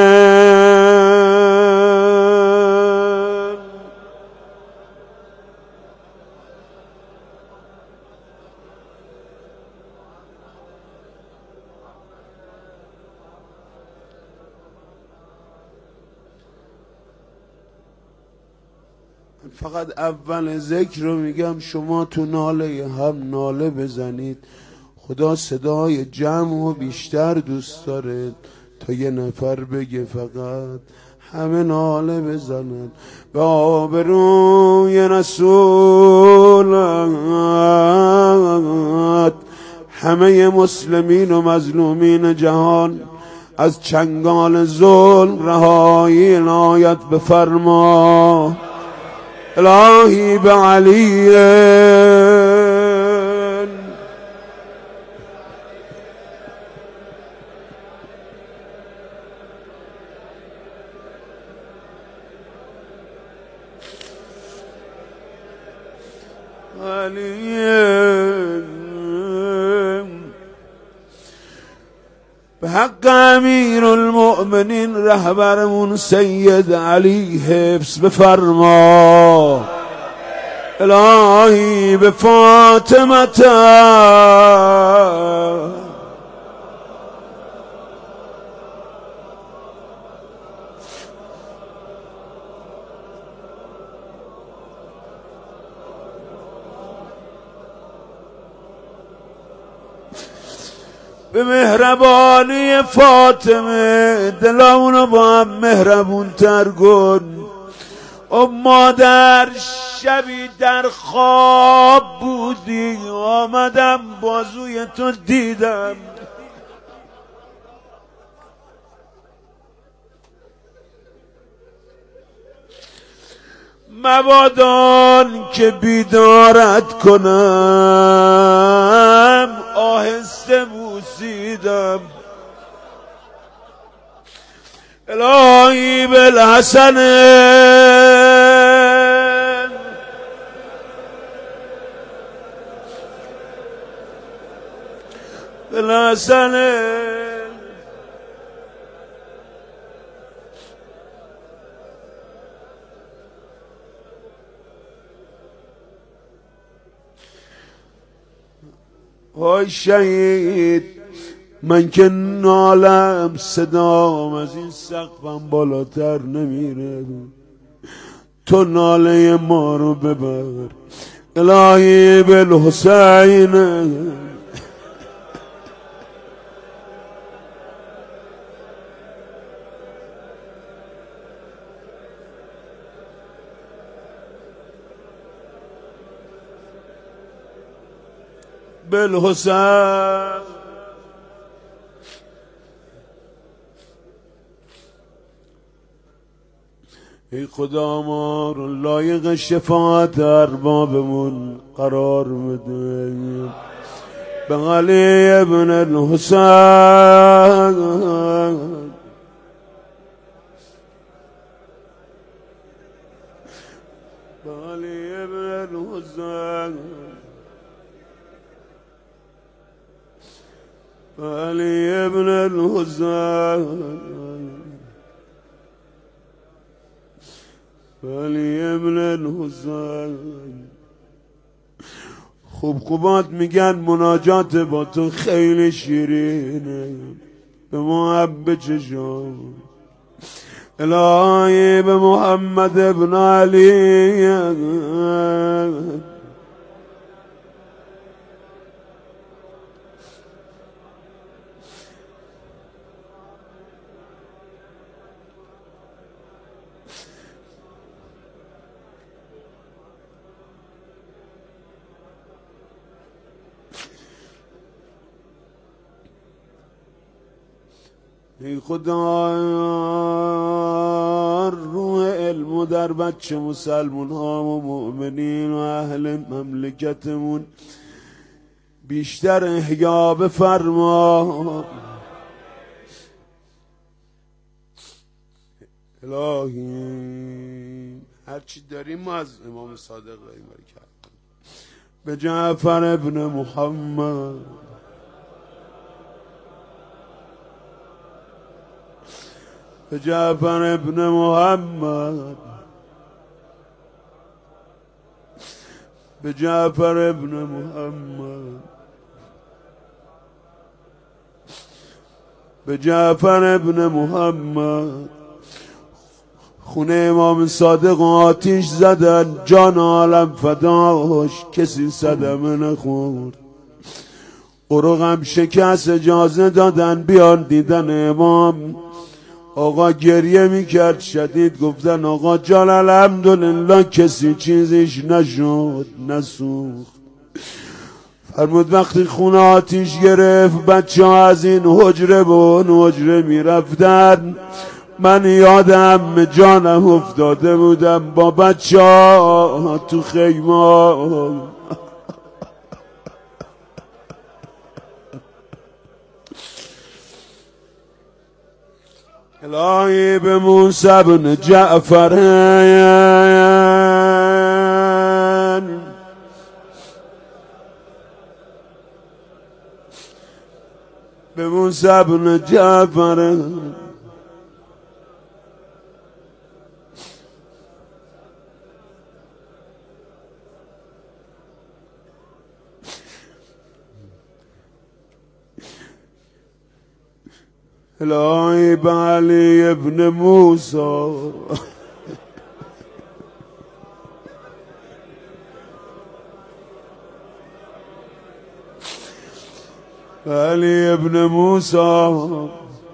فقط اول ذکر رو میگم، شما تو ناله هم ناله بزنید. خدا صدای جمع و بیشتر دوست داره تا یه نفر بگه فقط همه ناله بزنن به آبروی رسولت. همه مسلمین و مظلومین جهان از چنگال ظلم رهایی عنایت بفرما الهی به علی. علی به حق امیر المؤمنین رهبرمون سید علی حفظ بفرما الهی به فاطمه به مهربانی فاطمه دلامونو با هم مهربون تر کن. او مادر شبی در خواب بودی آمدم بازوی تو دیدم، مبادان که بیدارت کنم آهسته بوسیدم. الهی بالحسن بالحسن وای شهید، من که نالم صدام از این سقفم بالاتر نمیره، تو ناله ما رو ببر الهی بالحسین. بالحسین ای خدا ما رو لایق شفاعت اربابمون قرار بده. به علی ابن الحسین به علی ابن الحسین به علی ابن الحسین علی ابن الحسین. خوب خوبات میگن مناجات با تو خیلی شیرینه، به محب چشام الهی به محمد ابن علی ای خدا روح علم در بچه مسلمون ها و مؤمنین و اهل مملکتمون بیشتر احیا بفرما الهی. هرچی داریم ما از امام صادق داریم کرد. به جعفر ابن محمد به جعفر ابن محمد به جعفر ابن محمد به جعفر ابن محمد. خونه امام صادق آتیش زدن، جان عالم فداش، کسی صدمه نخورد. قرقم شکست، اجازه دادن بیان دیدن امام. آقا گریه میکرد شدید، گفتن آقا جان الحمدلله کسی چیزیش نشد نسوخت. فرمود وقتی خونه آتیش گرفت بچه ها از این حجره به اون حجره میرفتن، من یادم جانم افتاده بودم با بچه ها تو خیمه. الهی به موسی بن جعفر به موسی بن جعفر الهی به علی ابن موسی علی ابن موسی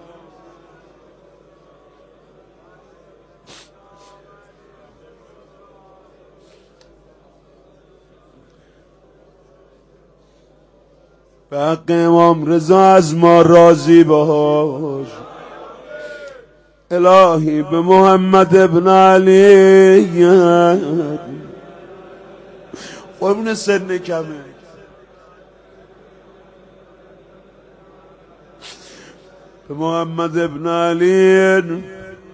به حق امام رضا از ما راضی باش. الهی به محمد ابن علی قربون سن کمه به محمد ابن علی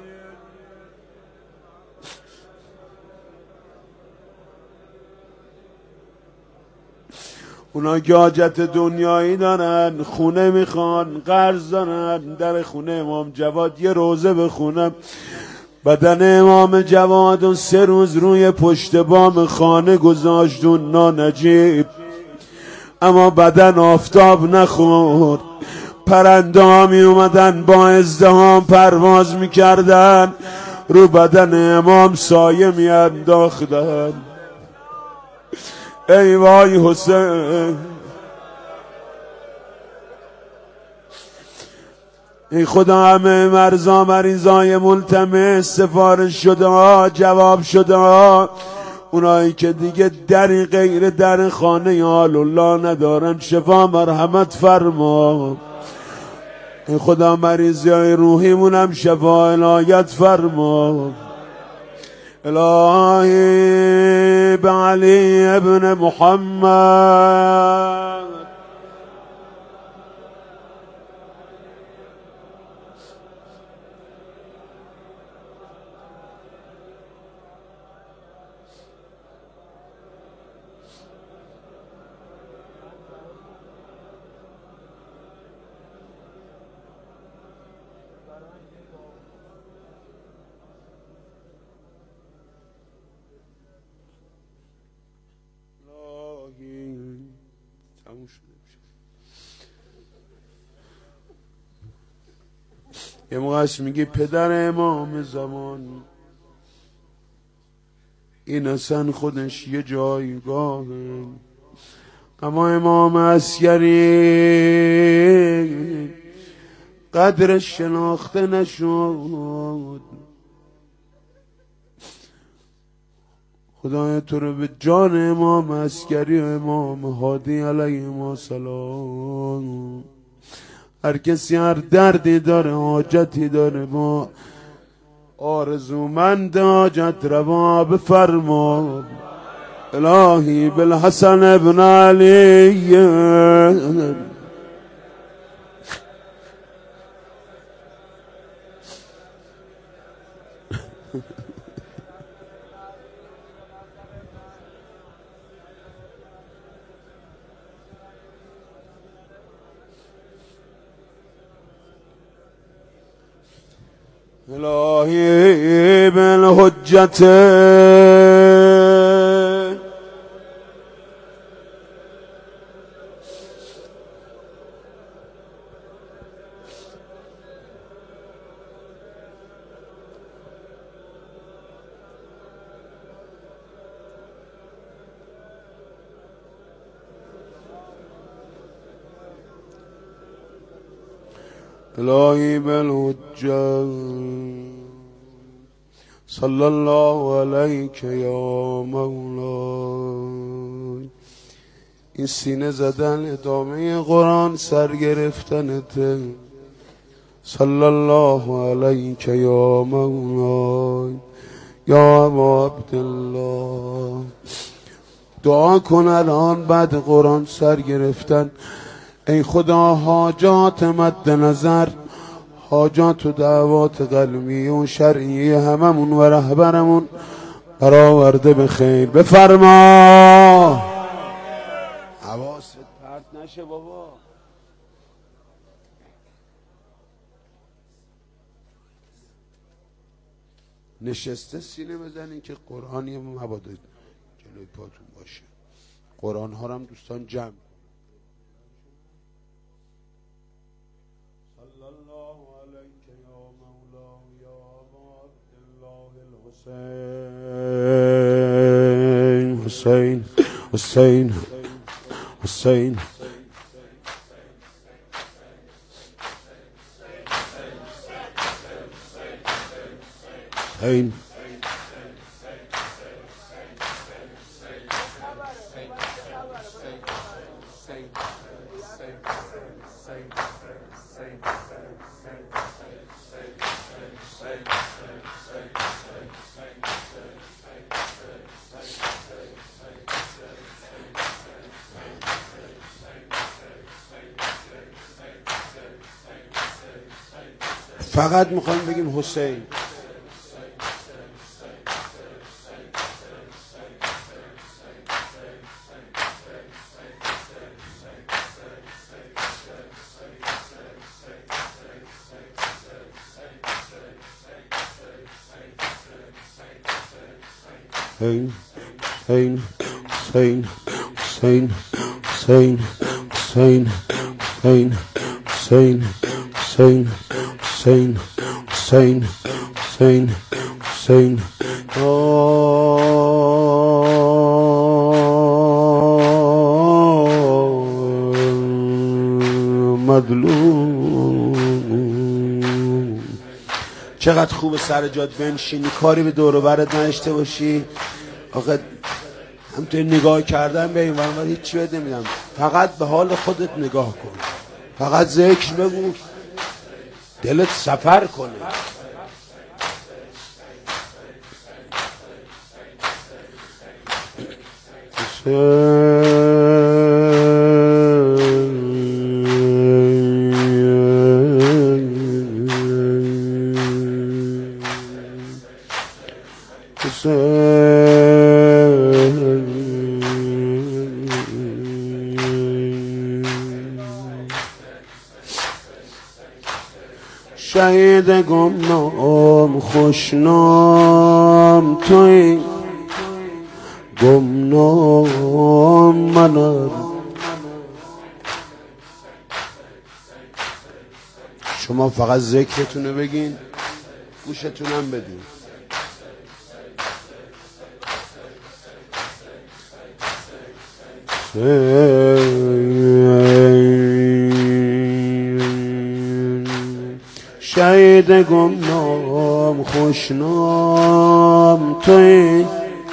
اونا که حاجت دنیایی دارن، خونه میخوان، قرض دارن، در خونه امام جواد یه روزه بخونم. بدن امام جواد و سه روز روی پشت بام خانه گذاشتون نانجیب، اما بدن آفتاب نخورد. پرنده ها می اومدن با ازدحام پرواز میکردن، رو بدن امام سایه می انداختن. ای وای حسین، ای خدا همه مرزا مریضای ملتمس سفارش شده ها جواب شده ها، اونایی که دیگه دری غیر در خانه آل الله ندارن شفا مرحمت فرما. ای خدا مریضی های روحیمون هم شفا عنایت فرما. الهی به علی ابن محمد یه موقع هست میگی پدر امام زمان، این اصلا خودش یه جایگاهه، اما امام عسکری قدرش شناخته نشد. خدای تو رو به جان امام عسکری و امام هادی علیهم السلام، هر کسی هر دردی داره حاجتی داره ما آرزومند حاجت روا بفرما. الهی بالحسن ابن علی الهی بالحجت الهی بالحجت صلی الله علیک یا مولا. این سینه زدن ادامه قرآن سر گرفتنته. صلی الله علیک یا مولا یا ابا عبدالله. دعا کن الان بعد قرآن سر گرفتن، ای خدا حاجات مد نظر، حاجات و دعوات قلبی و شرعی هممون و رهبرمون برآورده به خیر بفرما. حواست پرت نشه بابا. نشسته سینه بزنین که قرآنی مبادا جلوی پاتون باشه. قرآن ها هم دوستان جمع. صلی الله علیک یا مولا یا ابا عبدالله الحسین حسین حسین حسین حسین فقط میخوایم بگیم حسین. حسین حسین حسین حسین حسین حسین حسین حسین حسین حسین حسین حسین حسین مظلوم. چقدر خوب سر جات بنشینی، کاری به دور و برت نداشته باشی. آخه همینطوری نگاه کردن به این ور اونور هیچی بهت نمیدم، فقط به حال خودت نگاه کن، فقط ذکر بگو، دلت سفر کنه. شهید گمنام خوشنام توی، گمنام منم. شما فقط ذکرتونو بگین، گوشتونم بدین. شهید گمنام خوشنام توی،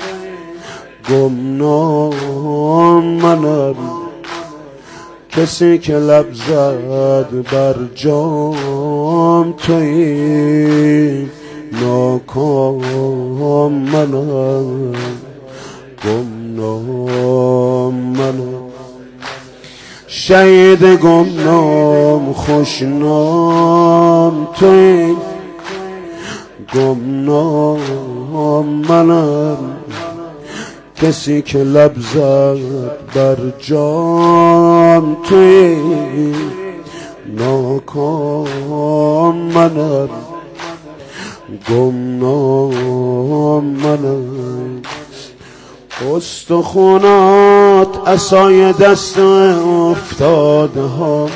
گمنام منم. کسی که لب زد بر جام توی، ناکام منم، گمنام منم. شهید گمنام خوشنام توی، گمنام منم. کسی که لب زد بر جام توی، ناکام منم، گمنام منم. استخونات عصای دست افتاده ها،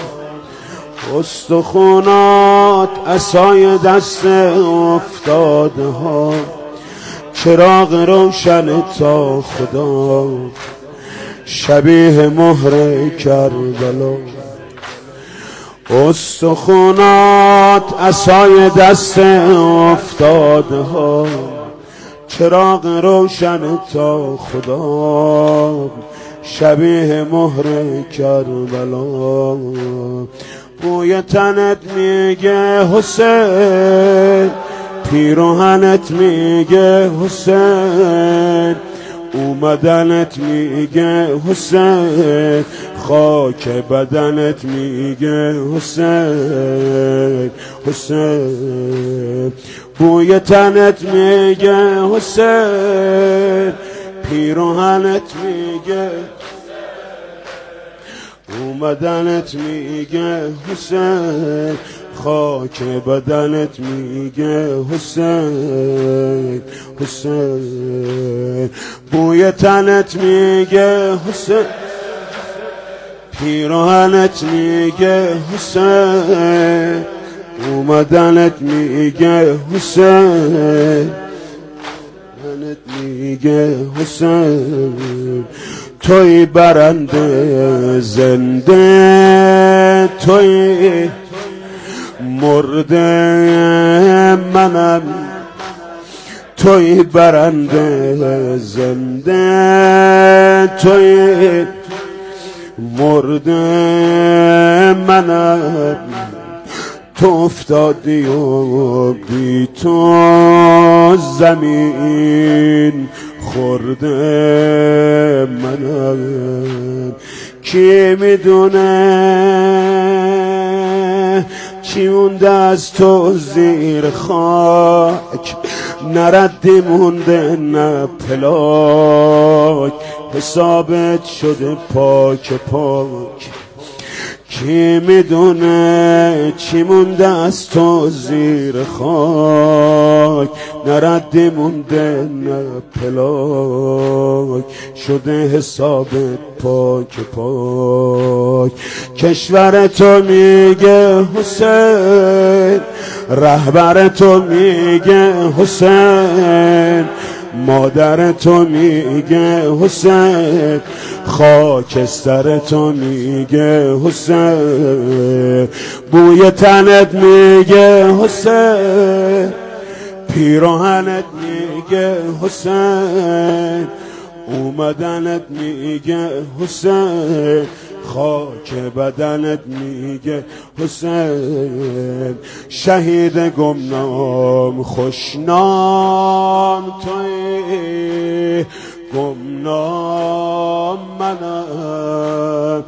استخونات عصای دست افتاده ها. چراغ روشن تا خدا، شبیه مهر کربلا. استخونات عصای دست افتاده ها، چراغ روشن تا خدا، شبیه مهر کربلا. بوی تنت میگه حسین، پیراهنت میگه حسین، اومدنت میگه حسین، خاک بدنت میگه حسین. حسین بوی تنت میگه حسین، پیراهنت میگه، اومدنت میگه حسین، خاک بدنت میگه حسین. حسین بوی تنت میگه حسین، پیراهنت میگه حسین، اومدنت میگه حسین، بدنت میگه حسین. توی برنده زنده، توی مرده منم. توی برنده زنده، توی مرده منم، تو افتادی و بی تو زمین خورده منم. کی میدونه چی مونده از تو زیر خاک، نردی مونده نه پلاک، حسابت شده پاک پاک. کی میدونه چی مونده از تو زیر خاک، نردی مونده نه پلاک، شده حسابت پاک پاک. کشور تو میگه حسین، رهبر تو میگه حسین، مادر تو میگه حسین، خاکستر تو میگه حسین، بوی تنت میگه حسین، پیراهنت میگه حسین، اومدنت میگه حسین، خاک بدنت میگه حسین. شهید گمنام خوشنام توی، گمنام منم،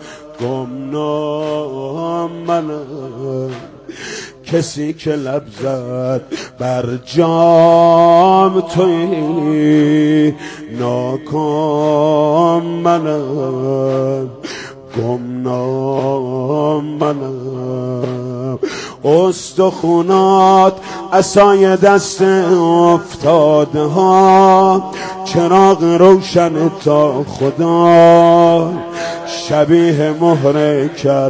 گمنام منم. کسی که لب زد بر جام توی، ناکام منم، گمنام منم. استخونات عصای دست افتاده ها، چراغ روشن تا خدا، شبیه مهر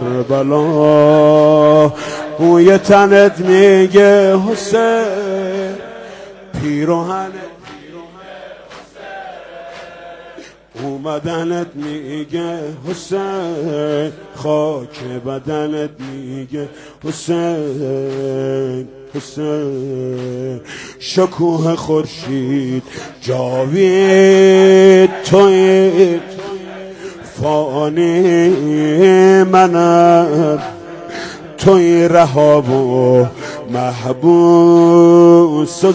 کربلا. بوی تنت میگه حسین، پیراهنت اومدنت میگه حسین، خاک بدنت میگه حسین، حسین. شکوه خورشید جاوید توی، فانی منم، توی رهاب و محبوس و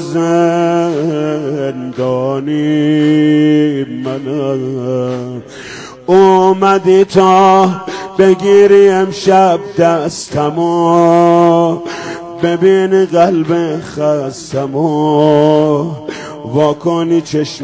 زندانی منم. اومدی تا بگیری امشب دستمو، ببین قلب خستمو، واکنی چشم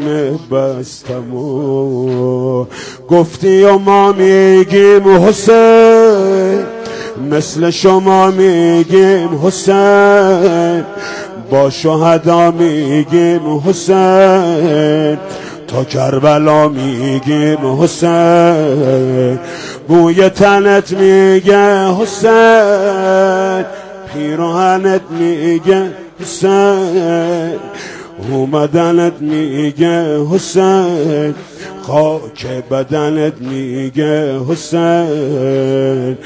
بستمو. گفتی و ما میگیم حسین، مثل شما میگیم حسین، با شهدا میگیم حسین، تا کربلا میگیم حسین. بوی تنت میگه حسین، پیراهنت میگه حسین، اومدنت میگه حسین، خاک بدنت میگه حسین،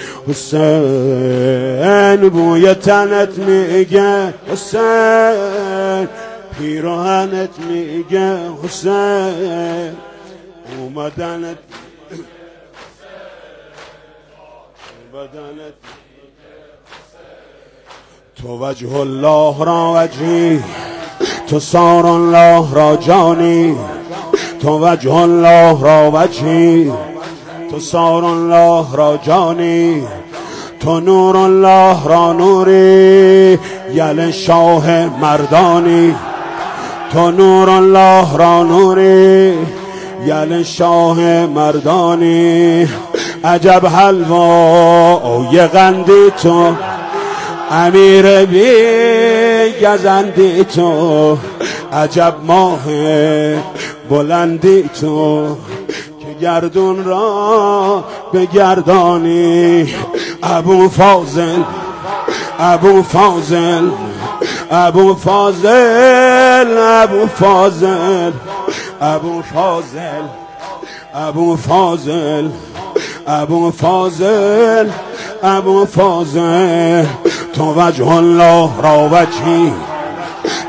حسین. بوی تنت میگه حسین، پیراهنت میگه حسین، اومدنت بدنت. تو وجه الله را وجهی، تو سار الله را جانی، تو وجه الله را وجهی، تو سار الله را جانی، تو نور الله را نوری، یل شاه مردانی، تو نور الله را نوری، یل شاه مردانی. عجب حلوا او یه قندی تو، امیر بی گزندی تو، عجب ماه بلندی تو، که گردون را بگردانی. ابو فاضل، ابو فاضل، ابو فاضل، ابو فاضل، ابو فاضل، ابو فاضل، ابو فاضل، ابو فاضل. تو وجه الله را وجهی،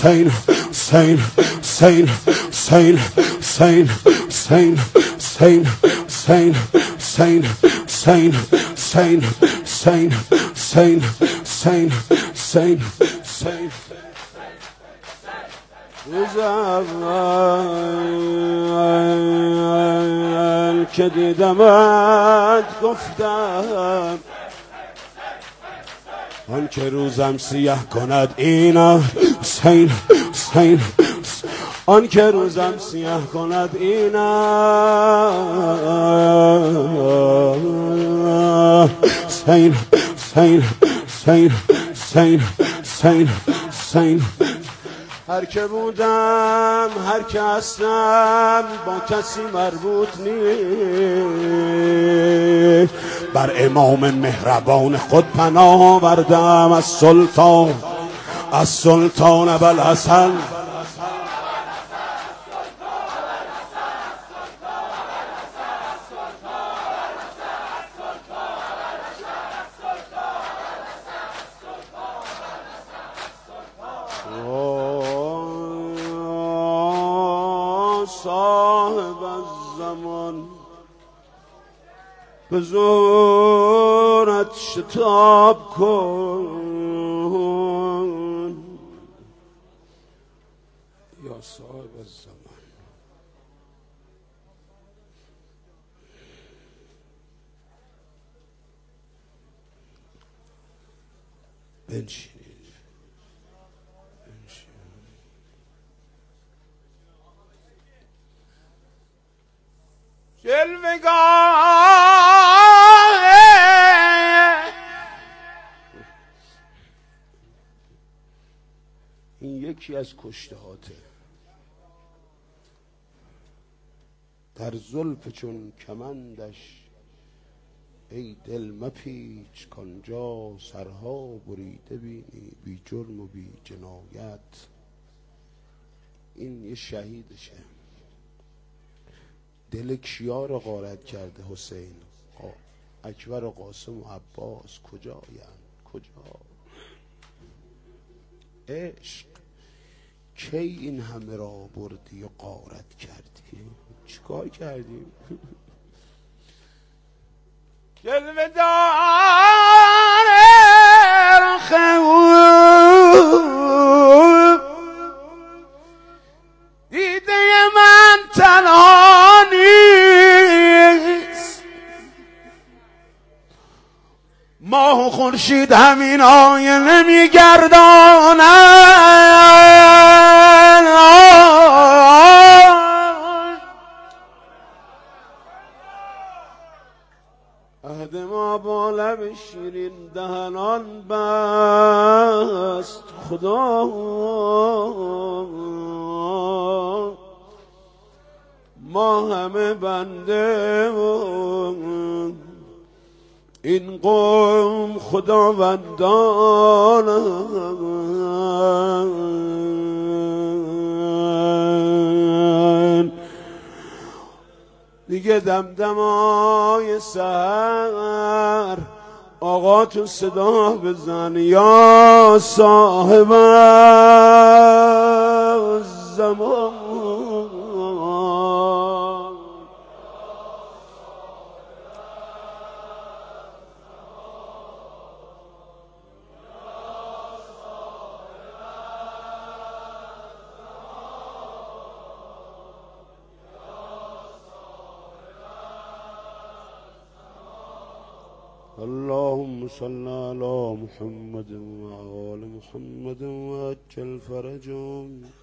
حسین حسین حسین حسین حسین حسین حسین حسین حسین حسین حسین حسین حسین حسین حسین حسین روز اول که دیدمت گفتم آن که روزم سیاه کند اینا حسین حسین آن که روزم سیاه کند اینا حسین حسین حسین حسین حسین حسین هر که بودم هر که هستم با کسی مربوط نیست بر امام مهربان خود پناه آوردم از سلطان از سلطان ابوالحسن صاحب الزمان به زورت شتاب کن یا صاحب الزمان بنشینید جلوگاه این یکی از کشتهاته در زلف چون کمندش ای دل مپیچ کانجا سرها بریده بینی بی جرم و بی جنایت. این یه شهیدشه. دل کیا رو غارت کرده حسین؟ اکبر و قاسم و عباس کجاین؟ کجا؟ عشق کی این همه را بردی و غارت کردی؟ چیکار کردی؟ جلوه دار خوب دیده من تنها نیست، ماه و خورشید همین آینه میگردانند. عهد ما با لب شیرین دهنان بست خدا، ما همه بنده و این قوم خداوندان. دیگه دمدمای سحر آقا تو صدا بزن یا صاحب الزمان. اللهم صل على محمد وآل محمد وعجل فرجهم.